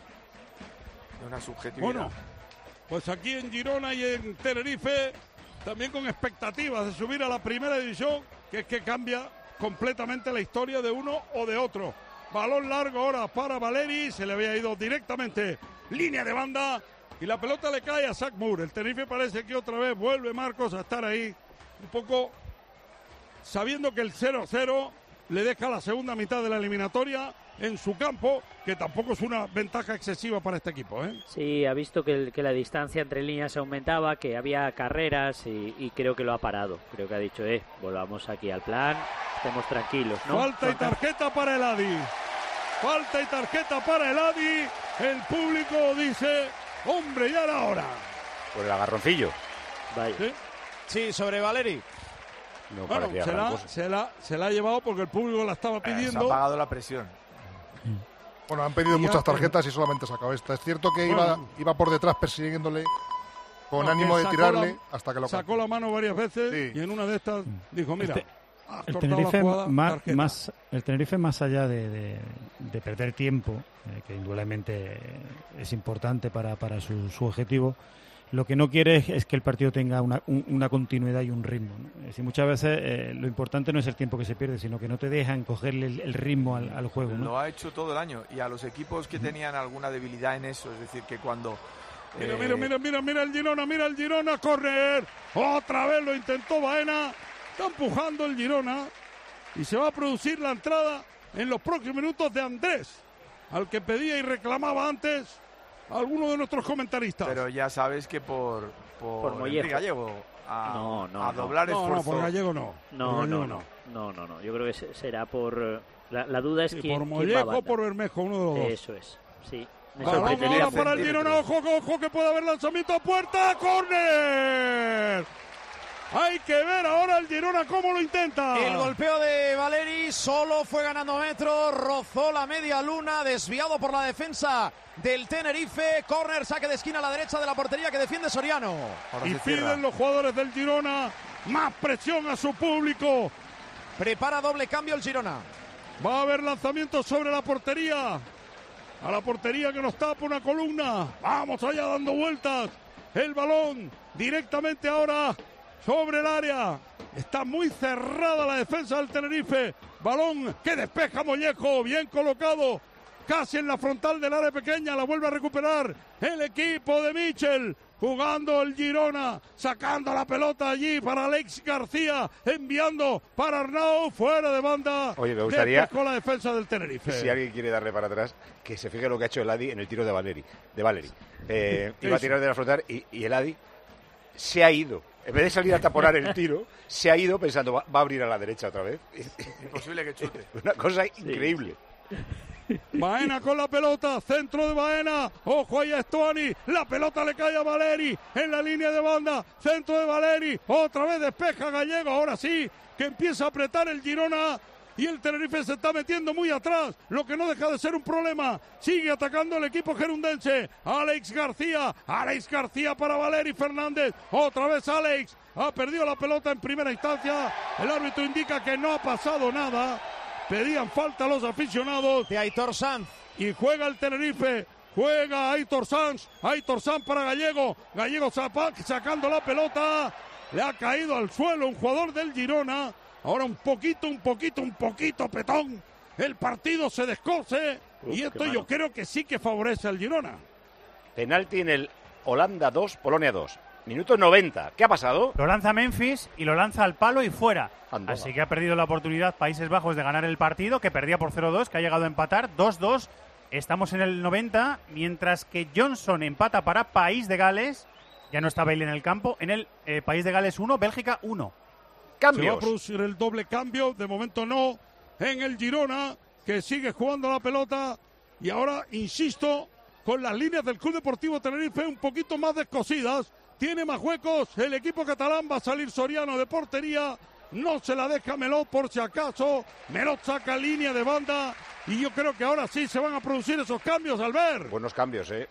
de una subjetividad. Bueno, pues aquí en Girona y en Tenerife, también con expectativas de subir a la primera división, que es que cambia completamente la historia de uno o de otro. Balón largo ahora para Valeri, se le había ido directamente línea de banda y la pelota le cae a Zach Moore. El Tenerife parece que otra vez vuelve Marcos a estar ahí, un poco sabiendo que el cero a cero le deja la segunda mitad de la eliminatoria en su campo, que tampoco es una ventaja excesiva para este equipo, ¿eh? Sí, ha visto que, el, que la distancia entre líneas aumentaba, que había carreras y, y creo que lo ha parado. Creo que ha dicho, eh, volvamos aquí al plan, estemos tranquilos, ¿no? Falta y tarjeta para el Adi. Falta y tarjeta para el Adi. El público dice, hombre, ya era hora. Por el agarroncillo. Vaya. ¿Sí? Sí, sobre Valeri. No bueno, parecía se gran la, cosa. se, la, se la ha llevado porque el público la estaba Eh, pidiendo. se ha pagado la presión. Bueno, han pedido Ya, muchas pero- tarjetas y solamente sacado esta. Es cierto que Bueno. iba, iba por detrás persiguiéndole con No, ánimo que de sacó tirarle la- hasta que lo Sacó la mano varias veces Sí. y en una de estas dijo, mira, Este- has El cortado Tenerife, la jugada, más, tarjeta. más- el Tenerife, más allá de, de- de perder tiempo, eh, que indudablemente es importante para, para su, su objetivo, lo que no quiere es, es que el partido tenga una, un- una continuidad y un ritmo, ¿no? Es decir, muchas veces eh, lo importante no es el tiempo que se pierde, sino que no te dejan cogerle el, el ritmo al, al juego, ¿no? Lo ha hecho todo el año. Y a los equipos que tenían alguna debilidad en eso, es decir, que cuando... Mira, eh, mira, mira, mira, mira el Girona, mira el Girona, correr. Otra vez lo intentó Baena. Está empujando el Girona. Y se va a producir la entrada en los próximos minutos de Andrés, al que pedía y reclamaba antes alguno de nuestros comentaristas. Pero ya sabes que por, por, Por Mollejo. Enrique Gallego a, No, no, a no. doblar No, no, esfuerzo. por Gallego no. No, Por no, Gallego no, no, no, no. Yo creo que se- será por... eh, La, la duda es Sí, quién, por quién va a Mollejo o banda. por Bermejo, uno de los dos. Eso es, sí. Me Balón sorprendería ahora para el centímetros. Girona, ojo, ojo, que puede haber lanzamiento a puerta, córner. Hay que ver ahora el Girona cómo lo intenta. El golpeo de Valeri solo fue ganando metros, rozó la media luna, desviado por la defensa del Tenerife. Córner, saque de esquina a la derecha de la portería que defiende Soriano. Ahora Y se cierra. piden los jugadores del Girona más presión a su público. Prepara doble cambio el Girona. Va a haber lanzamiento sobre la portería. A la portería que nos tapa una columna. Vamos allá dando vueltas. El balón directamente ahora sobre el área. Está muy cerrada la defensa del Tenerife. Balón que despeja Mollejo. Bien colocado. Casi en la frontal del área pequeña. La vuelve a recuperar el equipo de Michel. Jugando el Girona, sacando la pelota allí para Alex García, enviando para Arnau, fuera de banda. Oye, me gustaría- Con la defensa del Tenerife. Si alguien quiere darle para atrás, que se fije lo que ha hecho el Adi en el tiro de Valeri. De Valeri. Eh, iba a tirar de la frontal y, y el Adi se ha ido. En vez de salir a taponar el tiro, se ha ido pensando, va, va a abrir a la derecha otra vez. Imposible que chute. Una cosa increíble. Baena con la pelota, centro de Baena, ojo ahí a Estuani, la pelota le cae a Valeri en la línea de banda, centro de Valeri, otra vez despeja Gallego, ahora sí, que empieza a apretar el Girona y el Tenerife se está metiendo muy atrás, lo que no deja de ser un problema, sigue atacando el equipo gerundense, Alex García, Alex García para Valeri Fernández, otra vez Alex, ha perdido la pelota en primera instancia, el árbitro indica que no ha pasado nada. Pedían falta a los aficionados. De Aitor Sanz. Y juega el Tenerife. Juega Aitor Sanz. Aitor Sanz para Gallego. Gallego Zapac sacando la pelota. Le ha caído al suelo un jugador del Girona. Ahora un poquito, un poquito, un poquito petón. El partido se descose. Uf, y esto qué yo malo. creo que sí que favorece al Girona. Penalti en el Holanda dos, Polonia dos. Minuto noventa. ¿Qué ha pasado? Lo lanza Memphis y lo lanza al palo y fuera. Anda. Así que ha perdido la oportunidad Países Bajos de ganar el partido, que perdía por cero dos, que ha llegado a empatar dos dos. Estamos en el noventa, mientras que Johnson empata para País de Gales. Ya no está Bale en el campo. En el eh, País de Gales uno, Bélgica uno. Se va a producir el doble cambio. De momento no. En el Girona, que sigue jugando la pelota. Y ahora, insisto, con las líneas del Club Deportivo Tenerife un poquito más descosidas. Tiene más huecos. El equipo catalán va a salir Soriano de portería. No se la deja Melot por si acaso. Melot saca línea de banda. Y yo creo que ahora sí se van a producir esos cambios, Albert. Buenos cambios, ¿eh?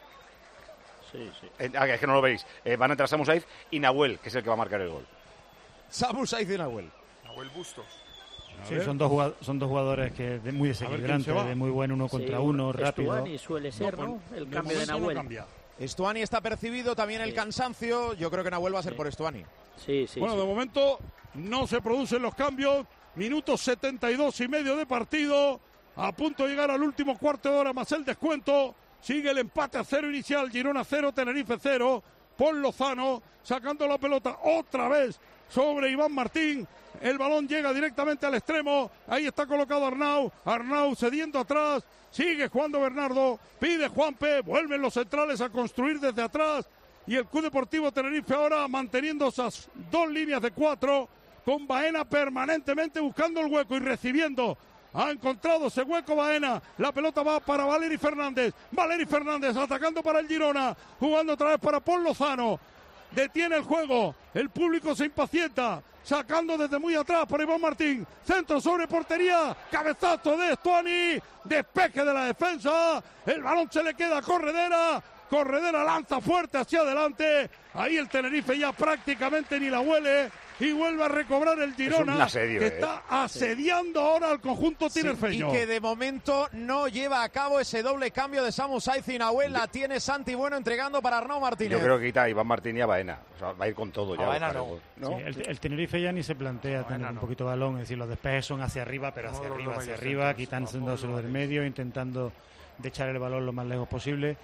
Sí, sí. Eh, ah, es que no lo veis. Eh, van a entrar Samu Saiz y Nahuel, que es el que va a marcar el gol. Samu Saiz y Nahuel. Nahuel Bustos. Sí, son dos, jugado- son dos jugadores que de muy quién se desequilibrantes, va. de muy buen uno contra Sí, uno, rápido. Estuani suele ser, No, ¿no? pues, El de cambio de momento no Nahuel. cambia. Estuani está percibido, también el Sí. cansancio. Yo creo que Nahuel va a ser Sí. por Estuani. Sí, sí, Bueno, sí. de momento no se producen los cambios. Minutos setenta y dos y medio de partido. A punto de llegar al último cuarto de hora más el descuento. Sigue el empate a cero inicial. Girona cero, Tenerife cero. Paul Lozano, sacando la pelota otra vez sobre Iván Martín. El balón llega directamente al extremo. Ahí está colocado Arnau. Arnau cediendo atrás. Sigue jugando Bernardo. Pide Juanpe. Vuelven los centrales a construir desde atrás. Y el Club Deportivo Tenerife ahora manteniendo esas dos líneas de cuatro. Con Baena permanentemente buscando el hueco y recibiendo. Ha encontrado ese hueco Baena. La pelota va para Valeri Fernández. Valeri Fernández atacando para el Girona. Jugando otra vez para Paul Lozano. Detiene el juego. El público se impacienta. Sacando desde muy atrás por Iván Martín. Centro sobre portería. Cabezazo de Stuani. Despeje de la defensa. El balón se le queda a Corredera. Corredera lanza fuerte hacia adelante. Ahí el Tenerife ya prácticamente ni la huele. Y vuelve a recobrar el Girona, es un asedio, que eh. está asediando sí. ahora al conjunto tinerfeño. Sí, y que de momento no lleva a cabo ese doble cambio de Samu Saiz y Nahuel. La tiene Santi Bueno entregando para Arnau Martínez. Yo creo que quita a Iván Martín y a Baena. O sea, va a ir con todo ya. Baena no. ¿no? Sí, el, el Tenerife ya ni se plantea Baena tener no. un poquito de balón. Es decir, los despejes son hacia arriba, pero hacia no, arriba, hacia arriba, quitándoselo del medio, intentando de echar el balón lo más lejos posible.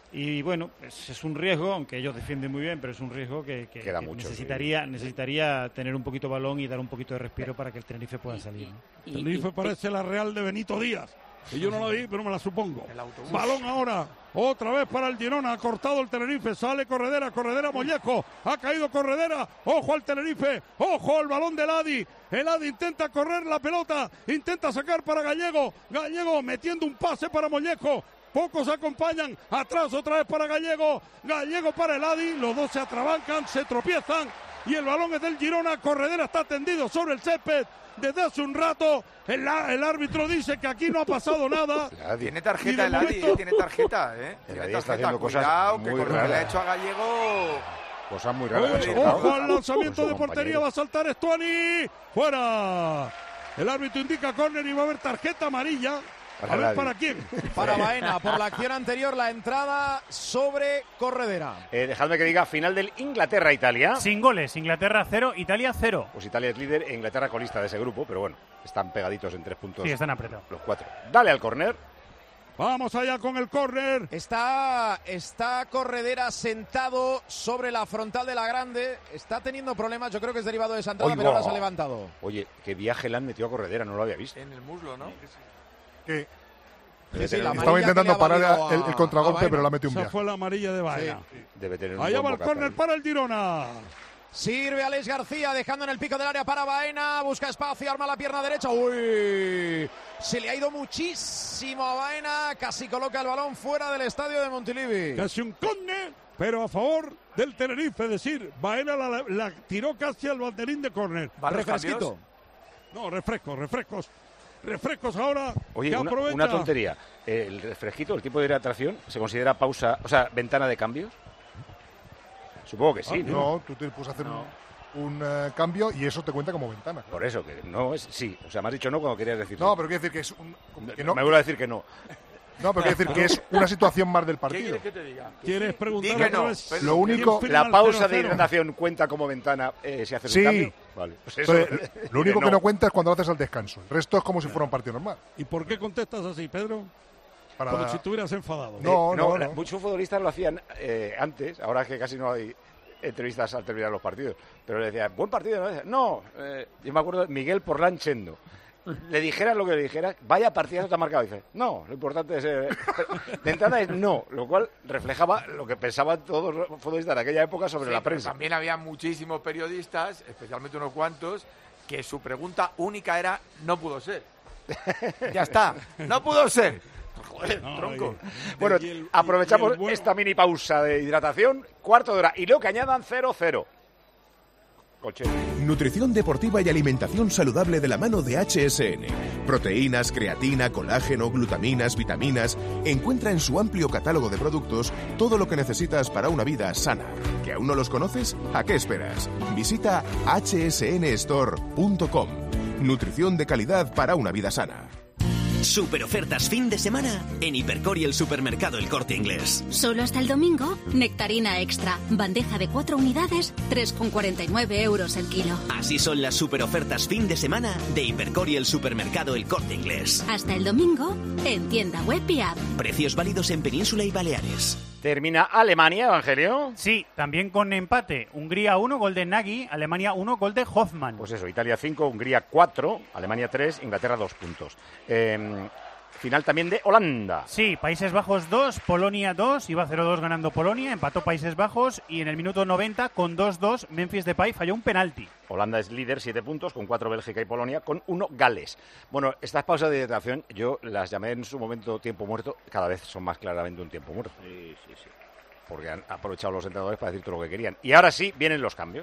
Y bueno, es, es un riesgo, aunque ellos defienden muy bien, pero es un riesgo que, que, Queda que mucho, necesitaría sí. necesitaría tener un poquito de balón y dar un poquito de respiro para que el Tenerife pueda salir, ¿no? El Tenerife parece la Real de Benito Díaz, que yo no la vi, pero me la supongo. Balón ahora, otra vez para el Girona, ha cortado el Tenerife, sale Corredera, Corredera Mollejo, ha caído Corredera, ojo al Tenerife, ojo al balón del Adi, el Adi intenta correr la pelota, intenta sacar para Gallego, Gallego metiendo un pase para Mollejo. Pocos acompañan, atrás otra vez para Gallego, Gallego para el Adi, los dos se atrabancan, se tropiezan y el balón es del Girona. Corredera está tendido sobre el césped desde hace un rato, el, el árbitro dice que aquí no ha pasado nada. Tiene tarjeta el Adi, eh, tiene tarjeta, eh. Tiene tarjeta, está haciendo cuidado, cosas que muy con lo que raras. le ha hecho a Gallego... Cosas muy raras. Ojo, ojo al lanzamiento de portería, va a saltar Stuani, fuera. El árbitro indica córner y va a haber tarjeta amarilla. A ver, ¿para quién? Para Baena, por la acción anterior, la entrada sobre Corredera. Eh, dejadme que diga, final del Inglaterra-Italia. Sin goles, Inglaterra cero, Italia cero. Pues Italia es líder e Inglaterra colista de ese grupo, pero bueno, están pegaditos en tres puntos. Sí, están apretados. Los cuatro. Dale al córner. Vamos allá con el córner. Está, está Corredera sentado sobre la frontal de la grande. Está teniendo problemas, yo creo que es derivado de esa entrada, pero ahora se ha levantado. Oye, qué viaje le han metido a Corredera, no lo había visto. En el muslo, ¿no? Que sí, sí, estaba intentando parar a, el, el contragolpe, pero le ha metido un Esa viaje. fue la amarilla de Baena. Sí. Debe tener un Allá va buen el córner para el Girona. Sirve Alex García, dejando en el pico del área para Baena. Busca espacio, arma la pierna derecha. Uy, se le ha ido muchísimo a Baena. Casi coloca el balón fuera del estadio de Montilivi. Casi un córner, pero a favor del Tenerife. Es decir, Baena la, la tiró casi al banderín de córner. Refresquito. No, refrescos, refrescos. Refrescos ahora. Oye, que una, aprovecha. una tontería. El refresquito, el tipo de hidratación, ¿se considera pausa, o sea, ventana de cambios? Supongo que sí, ah, ¿no? No, tú te puedes hacer no. un, un uh, cambio y eso te cuenta como ventana. Por eso, que no es sí. O sea, me has dicho no cuando querías decir No, sí. pero quiere decir que es un... Que no, me vuelvo a decir que no. No, pero quiere decir que es una situación más del partido. ¿Qué quieres que te diga? ¿Quieres preguntar que no, Lo único... La pausa de hidratación cuenta como ventana eh, si haces sí. un cambio. Vale. Pues eso, Entonces, lo único que, que no. no cuenta es cuando lo haces al descanso. El resto es como si fuera un partido normal. ¿Y por qué contestas así, Pedro? Para... Como si estuvieras enfadado. No, Eh, no, no, no. Muchos futbolistas lo hacían eh, antes, ahora que casi no hay entrevistas al terminar los partidos. Pero le decían, buen partido, ¿no? No, eh, yo me acuerdo de Miguel Porlán Chendo. Le dijeras lo que le dijeras, vaya partidazo te ha marcado. Dice, no, lo importante es... Eh, de entrada es no, lo cual reflejaba lo que pensaban todos los futbolistas de aquella época sobre sí, la prensa. También había muchísimos periodistas, especialmente unos cuantos, que su pregunta única era, no pudo ser. Ya está, no pudo ser. Joder, no, tronco. Y, bueno, y el, aprovechamos y bueno. esta mini pausa de hidratación, cuarto de hora, y luego que añadan cero cero. Coche. Nutrición deportiva y alimentación saludable de la mano de H S N. Proteínas, creatina, colágeno, glutaminas, vitaminas. Encuentra en su amplio catálogo de productos todo lo que necesitas para una vida sana. ¿Que aún no los conoces? ¿A qué esperas? Visita h s n store punto com. Nutrición de calidad para una vida sana. Super ofertas fin de semana en Hipercor y el supermercado El Corte Inglés. Solo hasta el domingo, nectarina extra, bandeja de cuatro unidades, tres con cuarenta y nueve euros el kilo. Así son las super ofertas fin de semana de Hipercor y el supermercado El Corte Inglés. Hasta el domingo, en tienda web y app. Precios válidos en Península y Baleares. Termina Alemania, Evangelio. Sí, también con empate. Hungría uno, gol de Nagy. Alemania uno, gol de Hoffmann. Pues eso, Italia cinco, Hungría cuatro, Alemania tres, Inglaterra dos puntos. Eh, final también de Holanda. Sí, Países Bajos dos, Polonia dos. Iba cero dos ganando Polonia, empató Países Bajos. Y en el minuto noventa, con dos dos, Memphis Depay falló un penalti. Holanda es líder, siete puntos, con cuatro Bélgica y Polonia, con uno Gales. Bueno, estas pausas de hidratación yo las llamé en su momento tiempo muerto, cada vez son más claramente un tiempo muerto. Sí, sí, sí. Porque han aprovechado los entrenadores para decir todo lo que querían. Y ahora sí, vienen los cambios.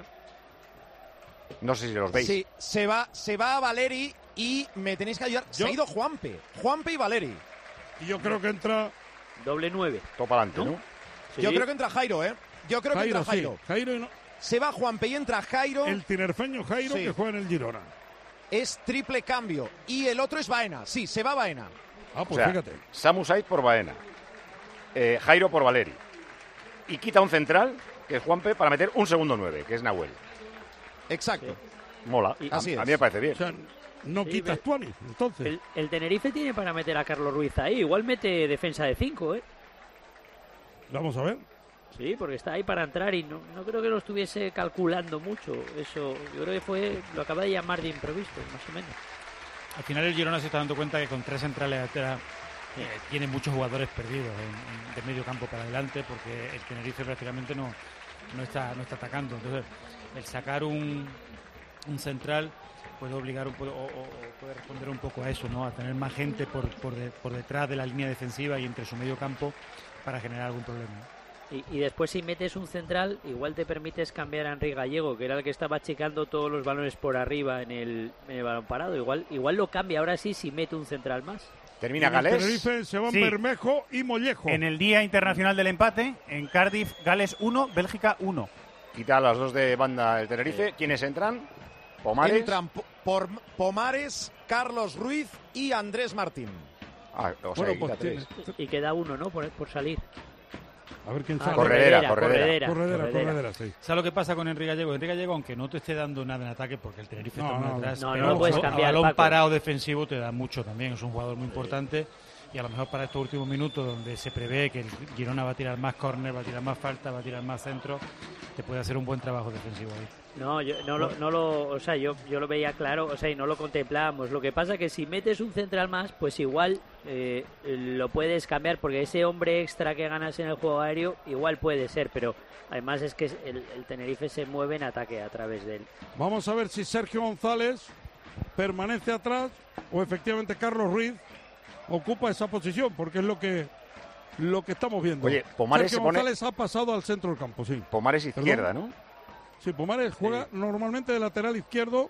No sé si los veis. Sí, se va, se va Valeri y me tenéis que ayudar. Yo- Se ha ido Juanpe. Juanpe y Valeri. Y yo creo que entra... Doble nueve. Todo para adelante, ¿no? Sí. Yo creo que entra Jairo, ¿eh? Yo creo que Jairo, entra Jairo. sí. Jairo y no- Se va Juanpe y entra Jairo. el tinerfeño Jairo Sí. que juega en el Girona. Es triple cambio. Y el otro es Baena. Sí, se va Baena. Ah, pues o sea, fíjate. Samu Saiz por Baena, eh, Jairo por Valeri. Y quita un central, que es Juanpe, para meter un segundo nueve, que es Nahuel. Exacto. Mola. Y- a, Así a es. mí me parece bien. O sea, no Sí, quitas ve- Tuani, entonces. El, el Tenerife tiene para meter a Carlos Ruiz ahí. Igual mete defensa de cinco, ¿eh? Vamos a ver. Sí, porque está ahí para entrar y no, no creo que lo estuviese calculando mucho. Eso, yo creo que fue, lo acaba de llamar de improviso, más o menos. Al final el Girona se está dando cuenta que con tres centrales atrás eh, tiene muchos jugadores perdidos en- en- de medio campo para adelante, porque el Tenerife prácticamente no, no está no está atacando. Entonces, el sacar un, un central puede obligar un po- o, o- o puede responder un poco a eso, ¿no? A tener más gente por, por, de- por detrás de la línea defensiva y entre su medio campo para generar algún problema. Y, y después si metes un central, igual te permites cambiar a Enrique Gallego, que era el que estaba achicando todos los balones por arriba en el, en el balón parado. Igual, igual lo cambia ahora sí si mete un central más. Termina En el Gales. Tenerife se van Sí. Bermejo y Mollejo. En el Día Internacional del Empate, en Cardiff, Gales uno, Bélgica uno. Quita a las dos de banda el Tenerife. ¿Quiénes entran? Pomares. Entran Po- por Pomares, Carlos Ruiz y Andrés Martín. Ah, o sea, Bueno, que quita pues tres. tiene- Y queda uno, ¿no? Por, por salir. A ver quién Ah, sale. Corredera, Corredera, corredera. Corredera, Corredera. corredera, sí. ¿Sabes lo que pasa con Enrique Gallego? Enrique Gallego, aunque no te esté dando nada en ataque, porque el Tenerife No, está muy no, atrás, no, no pero lo puedes a cambiar, balón Paco. parado defensivo te da mucho también. Es un jugador muy importante y a lo mejor para estos últimos minutos, donde se prevé que el Girona va a tirar más córner, va a tirar más falta, va a tirar más centro, te puede hacer un buen trabajo defensivo ahí. No, yo no lo, no lo, o sea, yo, yo lo veía claro, o sea, y no lo contemplábamos. Lo que pasa es que si metes un central más, pues igual eh, lo puedes cambiar, porque ese hombre extra que ganas en el juego aéreo, igual puede ser, pero además es que el, el Tenerife se mueve en ataque a través de él. Vamos a ver si Sergio González permanece atrás o efectivamente Carlos Ruiz ocupa esa posición, porque es lo que lo que estamos viendo. Oye, Pomares Sergio se pone- González ha pasado al centro del campo, sí. Pomares izquierda, ¿Perdón? ¿no? Sí, Pomares juega normalmente de lateral izquierdo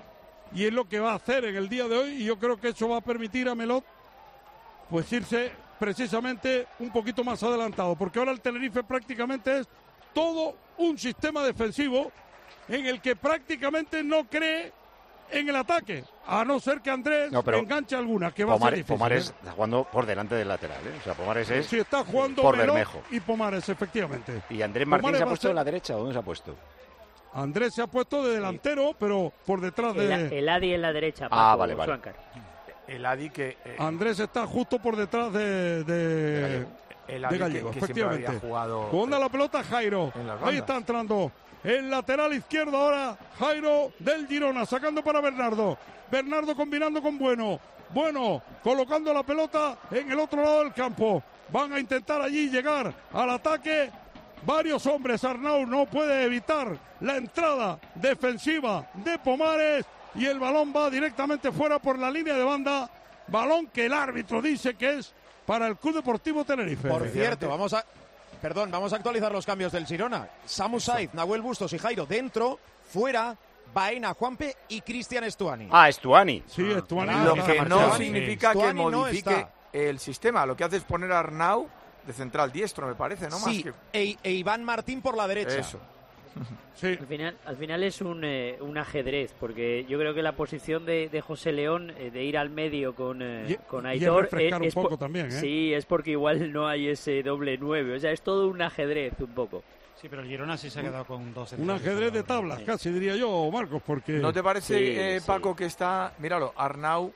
y es lo que va a hacer en el día de hoy, y yo creo que eso va a permitir a Melot pues irse precisamente un poquito más adelantado, porque ahora el Tenerife prácticamente es todo un sistema defensivo en el que prácticamente no cree en el ataque, a no ser que Andrés No, pero enganche alguna, que va a ser Pomares, difícil. Pomares ¿eh? está jugando por delante del lateral, ¿eh? O sea, Pomares es Sí, está jugando por Melot Bermejo. y Pomares, efectivamente. ¿Y Andrés Martín Pomares se ha va a puesto ser- en la derecha o dónde se ha puesto? Andrés se ha puesto de delantero, pero por detrás El, de... el Adi en la derecha, Ah, Paco, vale, vale. Suancar. El Adi que... eh, Andrés está justo por detrás de, de, el de Adi que- Gallego, que siempre efectivamente. había jugado, Con eh, la pelota Jairo. en las Ahí bandas. está entrando el lateral izquierdo ahora Jairo del Girona, sacando para Bernardo. Bernardo combinando con Bueno. Bueno, colocando la pelota en el otro lado del campo. Van a intentar allí llegar al ataque. Varios hombres, Arnau no puede evitar la entrada defensiva de Pomares y el balón va directamente fuera por la línea de banda. Balón que el árbitro dice que es para el Club Deportivo Tenerife. Por cierto, vamos a... Perdón, vamos a actualizar los cambios del Girona. Samu Saiz, Nahuel Bustos y Jairo dentro, fuera, Baena, Juanpe y Cristian Estuani. Ah, Estuani. Sí, Estuani. Lo está que no marchado. significa que Stuani no modifique está. el sistema. Lo que hace es poner a Arnau de central diestro, me parece, ¿no? Sí, Más e, e Iván Martín por la que derecha. eso. Sí. Al final, al final es un, eh, un ajedrez, porque yo creo que la posición de, de José León, eh, de ir al medio con, eh, Y- con y Aitor, refrescar eh, un es po- poco también, ¿eh? Sí, es porque igual no hay ese doble nueve, o sea, es todo un ajedrez un poco. Sí, pero el Girona sí se ha quedado con dos Un centrales ajedrez de ahora. tablas, casi diría yo, Marcos, porque... ¿No te parece, Sí, eh, sí. Paco, que está, míralo, Arnau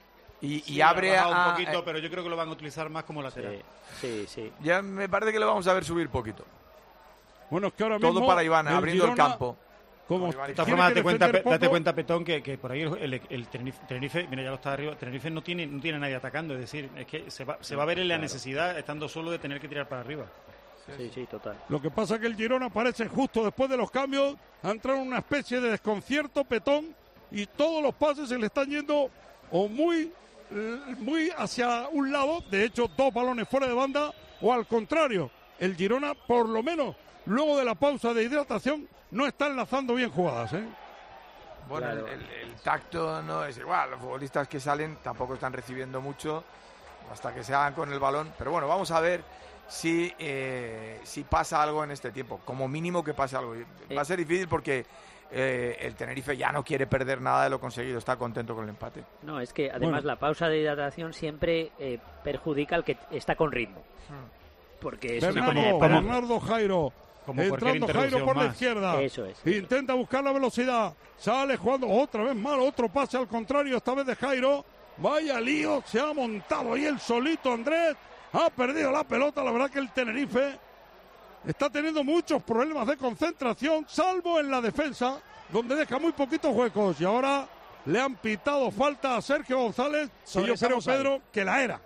Y, Sí, y abre ha bajado a, un poquito, eh, pero yo creo que lo van a utilizar más como lateral. Sí, sí. ya me parece que lo vamos a ver subir poquito. Bueno, es que ahora mismo Todo para Iván, el abriendo el Girona, campo. Como De todas tiene formas, que date cuenta, defender Pe- date poco, cuenta, Petón, que, que por ahí el, el- el Tenerife, Tenerife, mira, ya lo está arriba, Tenerife no tiene, no tiene nadie atacando, es decir, es que se va, se va a ver en la necesidad, estando solo, de tener que tirar para arriba. Sí, sí, total. Lo que pasa es que el Girona parece justo después de los cambios, ha entrado en una especie de desconcierto, Petón, y todos los pases se le están yendo o muy, eh, muy hacia un lado, de hecho dos balones fuera de banda, o al contrario, el Girona por lo menos luego de la pausa de hidratación no está enlazando bien jugadas, ¿eh? Bueno, Claro. el, el- el tacto no es igual. Los futbolistas que salen tampoco están recibiendo mucho hasta que se hagan con el balón. Pero bueno, vamos a ver si, eh, si pasa algo en este tiempo. Como mínimo que pase algo. Va a ser difícil porque eh, el Tenerife ya no quiere perder nada de lo conseguido. Está contento con el empate. No, es que además Bueno. la pausa de hidratación siempre eh, perjudica al que está con ritmo. Hmm. Porque es Bernardo, una como- Bernardo Jairo. Como cualquier Entrando Jairo interrupción por la más. izquierda. Eso es. Intenta buscar la velocidad. Sale jugando otra vez mal. Otro pase al contrario, esta vez de Jairo. Vaya lío. Se ha montado ahí el solito Andrés. Ha perdido la pelota. La verdad que el Tenerife está teniendo muchos problemas de concentración, salvo en la defensa, donde deja muy poquitos huecos. Y ahora le han pitado falta a Sergio González. Y Sobre yo creo, Samosay. Pedro, que la era.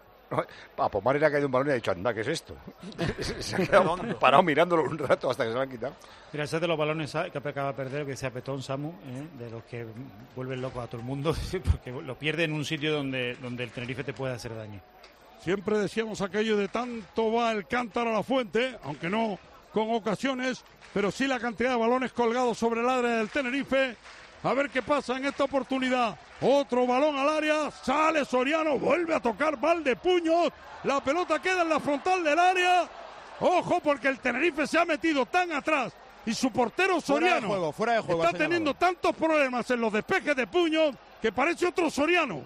A Pomar le ha caído un balón y ha dicho, anda, ¿qué es esto? Se ha quedado parado mirándolo un rato hasta que se lo han quitado. Mira, ese de los balones que acaba de perder, que decía Petón, Samu, ¿eh? De los que vuelven locos a todo el mundo, porque lo pierde en un sitio donde, donde el Tenerife te puede hacer daño. Siempre decíamos aquello de tanto va el cántaro a la fuente, aunque no con ocasiones, pero sí la cantidad de balones colgados sobre el área del Tenerife. A ver qué pasa en esta oportunidad. Otro balón al área, sale Soriano, vuelve a tocar Valdepuños. La pelota queda en la frontal del área. Ojo, porque el Tenerife se ha metido tan atrás y su portero Fuera de Soriano juego, fuera de juego, está ha señalado. teniendo tantos problemas en los despejes de puños que parece otro Soriano.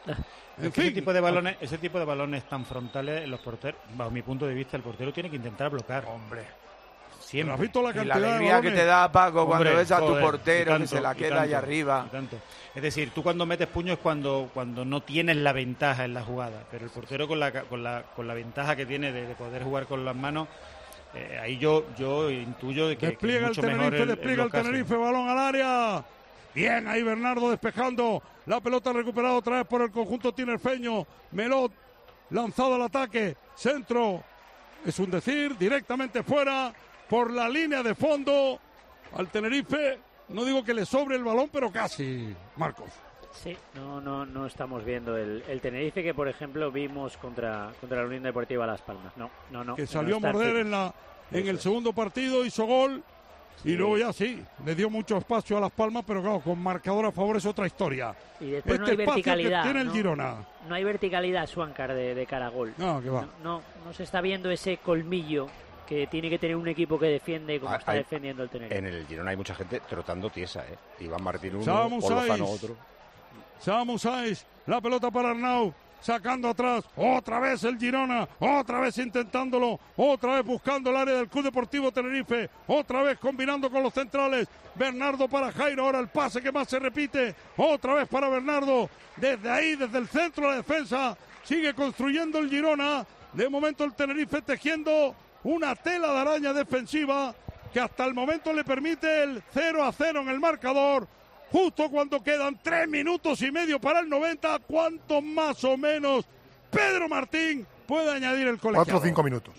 En Es que ese fin. tipo de balones, ese tipo de balones tan frontales, los porteros, bajo mi punto de vista, el portero tiene que intentar bloquear. Hombre. Siempre. ¿Has visto la Y cantidad la de alegría que balones? te da, Paco, cuando Hombre, ves a tu joder, portero y que tanto, se la y queda ahí tanto, arriba. y tanto. Es decir, tú cuando metes puño es cuando, cuando no tienes la ventaja en la jugada, pero el portero con la, con la, con la ventaja que tiene de, de poder jugar con las manos, eh, ahí yo, yo intuyo de que, que es Despliega el mucho mejor Tenerife, el, despliega el bloquearse. Tenerife, balón al área. Bien, ahí Bernardo despejando. La pelota recuperada otra vez por el conjunto tinerfeño. Melot lanzado al ataque. Centro, es un decir, directamente fuera por la línea de fondo. Al Tenerife, no digo que le sobre el balón, pero casi, Marcos. Sí, no, no, no estamos viendo el, el Tenerife que, por ejemplo, vimos contra, contra la Unión Deportiva Las Palmas. No, no, no. que no salió a está morder firme. en la en Eso el es. segundo partido, hizo gol y Sí. luego ya sí, le dio mucho espacio a Las Palmas, pero claro, con marcador a favor es otra historia. Y después no Este hay espacio que verticalidad. tiene el ¿no? Girona. No hay verticalidad, Suáncar, de, de cara a gol. No, que va. No, no, no se está viendo ese colmillo que tiene que tener un equipo que defiende como Ah, está hay- defendiendo el Tenerife. En el Girona hay mucha gente trotando tiesa, ¿eh? Iván Martín uno, Samu Olozano Saiz. otro. Samu Saiz, la pelota para Arnau, sacando atrás, otra vez el Girona, otra vez intentándolo, otra vez buscando el área del Club Deportivo Tenerife, otra vez combinando con los centrales, Bernardo para Jairo, ahora el pase que más se repite, otra vez para Bernardo, desde ahí, desde el centro de la defensa, sigue construyendo el Girona, de momento el Tenerife tejiendo una tela de araña defensiva que hasta el momento le permite el cero a cero en el marcador. Justo cuando quedan tres minutos y medio para el noventa, ¿cuánto más o menos Pedro Martín puede añadir el colegiado? Cuatro o cinco minutos.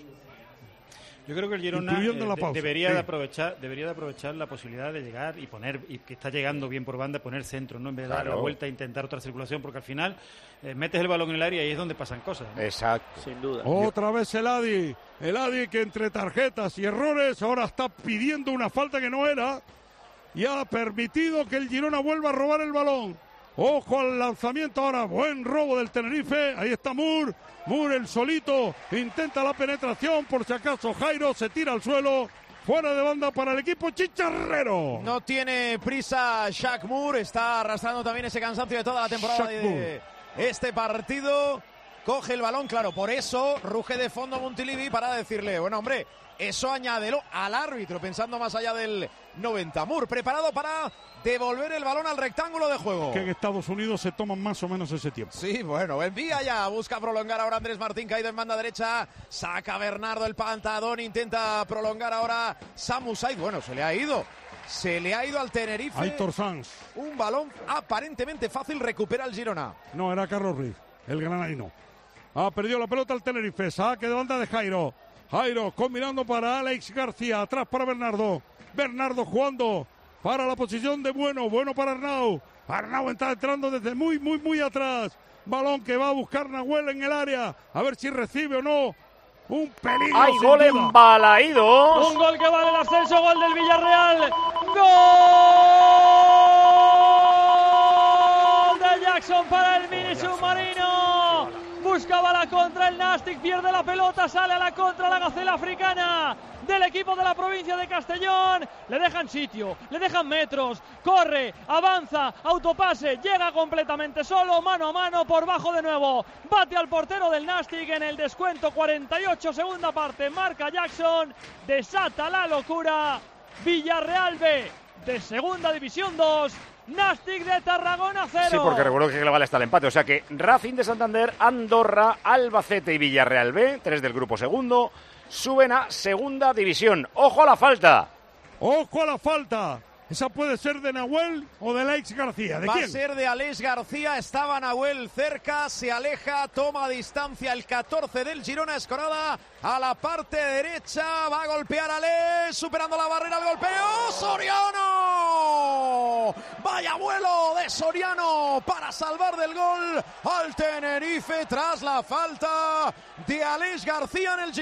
Yo creo que el Girona Incluyendo eh, la de- pausa, debería, sí. de aprovechar, debería de aprovechar la posibilidad de llegar y poner, y que está llegando bien por banda, poner centro, ¿no? En vez de dar la Claro. vuelta e intentar otra circulación, porque al final eh, metes el balón en el área y ahí es donde pasan cosas, ¿no? Exacto. Sin duda. Otra vez el Adi, el Adi que entre tarjetas y errores ahora está pidiendo una falta que no era y ha permitido que el Girona vuelva a robar el balón. Ojo al lanzamiento ahora, buen robo del Tenerife, ahí está Mur, Mur el solito, intenta la penetración, por si acaso Jairo se tira al suelo, fuera de banda para el equipo chicharrero. No tiene prisa Shaq Moore, está arrastrando también ese cansancio de toda la temporada Shaq de Moore. este partido. coge el balón, claro, por eso ruge de fondo Montilivi para decirle, bueno, hombre, eso añádelo al árbitro, pensando más allá del noventa. Moore preparado para devolver el balón al rectángulo de juego. Que en Estados Unidos se toman más o menos ese tiempo. Sí, bueno, envía ya, busca prolongar ahora Andrés Martín, caído en banda derecha, saca Bernardo el pantadón, intenta prolongar ahora Samu Said, bueno, se le ha ido. Se le ha ido al Tenerife. Aitor Sanz. Un balón aparentemente fácil, recupera el Girona. No, era Carlos Ruiz, el granadino. Ha perdido la pelota el Tenerife, saque de banda de Jairo. Jairo combinando para Alex García, atrás para Bernardo. Bernardo jugando para la posición de Bueno, Bueno para Arnau. Arnau está entrando desde muy, muy, muy atrás. Balón que va a buscar Nahuel en el área, a ver si recibe o no. Un peligro. ¡Hay gol en Balaídos! Un gol que vale el ascenso, gol del Villarreal. ¡Gol de Jackson para el mini submarino! Buscaba la contra el Nastic, pierde la pelota, sale a la contra la gacela africana del equipo de la provincia de Castellón. Le dejan sitio, le dejan metros, corre, avanza, autopase, llega completamente solo, mano a mano, por bajo de nuevo. Bate al portero del Nastic en el descuento, cuarenta y ocho, segunda parte, marca Jackson, desata la locura. Villarreal B de Segunda División dos. Nastic de Tarragona cero. Sí, porque recuerdo que le vale hasta el empate. O sea que Racing de Santander, Andorra, Albacete y Villarreal B, tres del grupo segundo, suben a Segunda División. ¡Ojo a la falta! ¡Ojo a la falta! Esa puede ser de Nahuel o de Alex García. ¿De Va quién? a ser de Alex García. Estaba Nahuel cerca, se aleja, toma distancia el catorce del Girona Escorada a la parte derecha. Va a golpear a Alex, superando la barrera, el golpeo. ¡Soriano! Vaya vuelo de Soriano para salvar del gol al Tenerife tras la falta de Alex García en el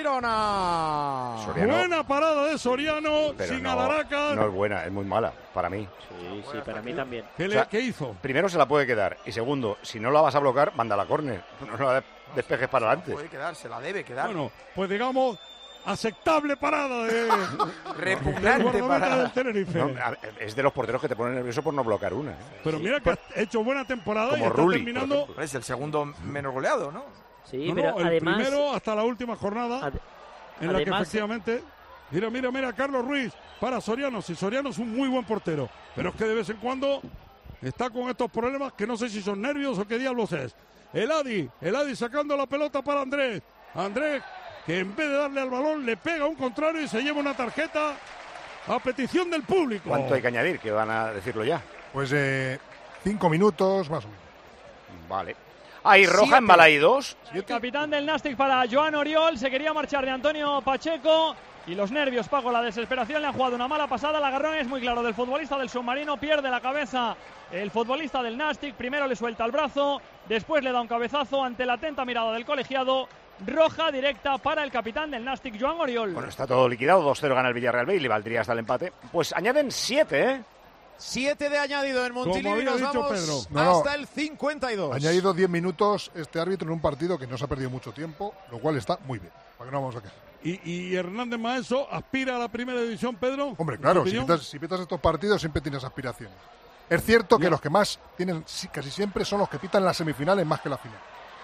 Girona. Soriano. Buena parada de Soriano, Pero sin no, alaracas. No es buena, es muy mala para mí. Sí, sí, para mí también. ¿Qué, le, O sea, ¿Qué hizo? Primero se la puede quedar y segundo, si no la vas a bloquear, manda la córner. No la despejes para adelante. Puede quedar, se la debe quedar. Bueno, pues digamos, aceptable parada de repugnante parada del Tenerife. No, es de los porteros que te ponen nervioso por no bloquear una. ¿eh? Pero Sí. mira que ha hecho buena temporada Como y está Rulli, terminando. Es el segundo menos goleado, ¿no? Sí, No, pero no, el además primero hasta la última jornada ad- en la que además- efectivamente. Mira, mira, mira, Carlos Ruiz para Soriano. Si Soriano es un muy buen portero, pero es que de vez en cuando está con estos problemas que no sé si son nervios o qué diablos es. El Adi, el Adi sacando la pelota para Andrés. Andrés, que en vez de darle al balón, le pega a un contrario y se lleva una tarjeta a petición del público. ¿Cuánto hay que añadir? Que van a decirlo ya. Pues eh, cinco minutos más o menos. Vale. Hay roja Siete. en Balaídos. El capitán del Nastic para Joan Oriol, se quería marchar de Antonio Pacheco y los nervios, Paco, la desesperación, le han jugado una mala pasada. El agarrón es muy claro del futbolista del submarino, pierde la cabeza el futbolista del Nastic, primero le suelta el brazo, después le da un cabezazo ante la atenta mirada del colegiado. Roja directa para el capitán del Nastic, Joan Oriol. Bueno, está todo liquidado, dos cero gana el Villarreal B y le valdría hasta el empate. Pues añaden siete, ¿eh? Siete de añadido en Montilivi, Como había nos dicho vamos Pedro. No, no. hasta el cincuenta y dos. Ha añadido diez minutos este árbitro en un partido que no se ha perdido mucho tiempo, lo cual está muy bien. ¿Para qué no vamos a quejar? Y, y Hernández Maeso aspira a la primera división, Pedro. Hombre, ¿En claro, tu si opinión? pitas, si pitas estos partidos siempre tienes aspiraciones. Es cierto que Ya. los que más tienen sí, casi siempre son los que pitan las semifinales más que la final.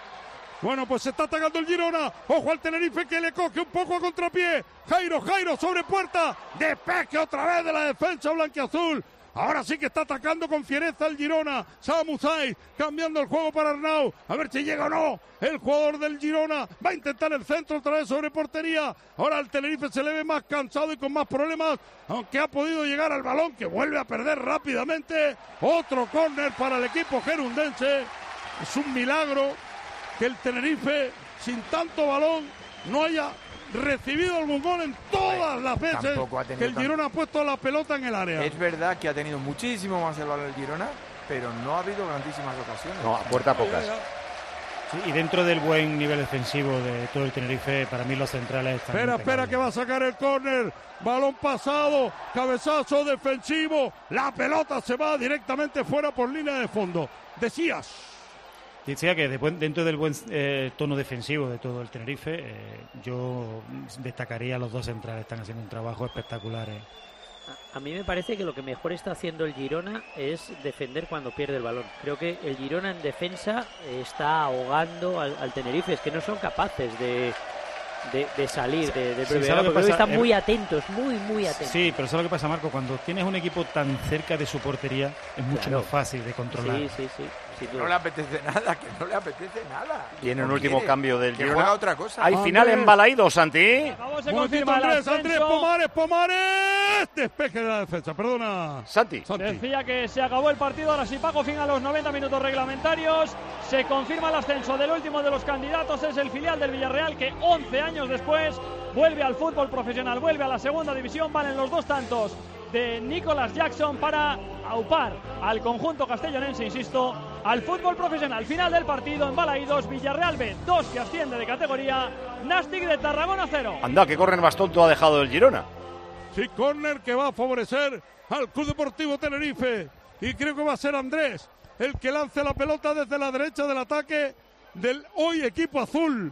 Bueno, pues se está atacando el Girona. Ojo al Tenerife que le coge un poco a contrapié. Jairo, Jairo sobre puerta. Despeje otra vez de la defensa blanquiazul. Ahora sí que está atacando con fiereza el Girona. Samu Said cambiando el juego para Arnau. A ver si llega o no. El jugador del Girona va a intentar el centro otra vez sobre portería. Ahora el Tenerife se le ve más cansado y con más problemas. Aunque ha podido llegar al balón que vuelve a perder rápidamente. Otro córner para el equipo gerundense. Es un milagro que el Tenerife, sin tanto balón, no haya recibido algún gol en todas las veces Tampoco ha tenido que el tan- Girona ha puesto la pelota en el área. Es verdad que ha tenido muchísimo más el balón el Girona, pero no ha habido grandísimas ocasiones. No, a puerta pocas. Sí, y dentro del buen nivel defensivo de todo el Tenerife, para mí los centrales están Espera, espera impecables. que va a sacar el córner. Balón pasado, cabezazo defensivo. La pelota se va directamente fuera por línea de fondo. Decías. Decía que después, dentro del buen eh, tono defensivo de todo el Tenerife, eh, yo destacaría a los dos centrales, están haciendo un trabajo espectacular. eh. a mí me parece que lo que mejor está haciendo el Girona es defender cuando pierde el balón. Creo que el Girona en defensa está ahogando al, al Tenerife, es que no son capaces de, de, de salir, de, de Sí, brevear, ¿sabes lo que porque pasa? están muy Eh, atentos, muy, muy atentos. Sí, pero ¿sabes lo que pasa, Marco? Cuando tienes un equipo tan cerca de su portería, es mucho Claro. más fácil de controlar. Sí, sí, sí. sí No le apetece nada, que no le apetece nada. Viene un No último quiere, cambio del que Girona. juega otra cosa. Hay final en Balaídos, Santi. Vamos, se Momentito, confirma el Andrés, Andrés, ascenso. Pomares, Pomares. Despeje de la defensa, perdona. Santi. Decía que se acabó el partido, ahora sí Paco, fin a los noventa minutos reglamentarios. Se confirma el ascenso del último de los candidatos, es el filial del Villarreal que once años después vuelve al fútbol profesional, vuelve a la segunda división. Valen los dos tantos de Nicolas Jackson para aupar al conjunto castellonense, insisto, al fútbol profesional. Final del partido en Balaídos, Villarreal B dos que asciende de categoría, Nastic de Tarragona cero. Anda, que corren más tonto ha dejado el Girona. Sí, córner que va a favorecer al Club Deportivo Tenerife. Y creo que va a ser Andrés el que lance la pelota desde la derecha del ataque del hoy equipo azul.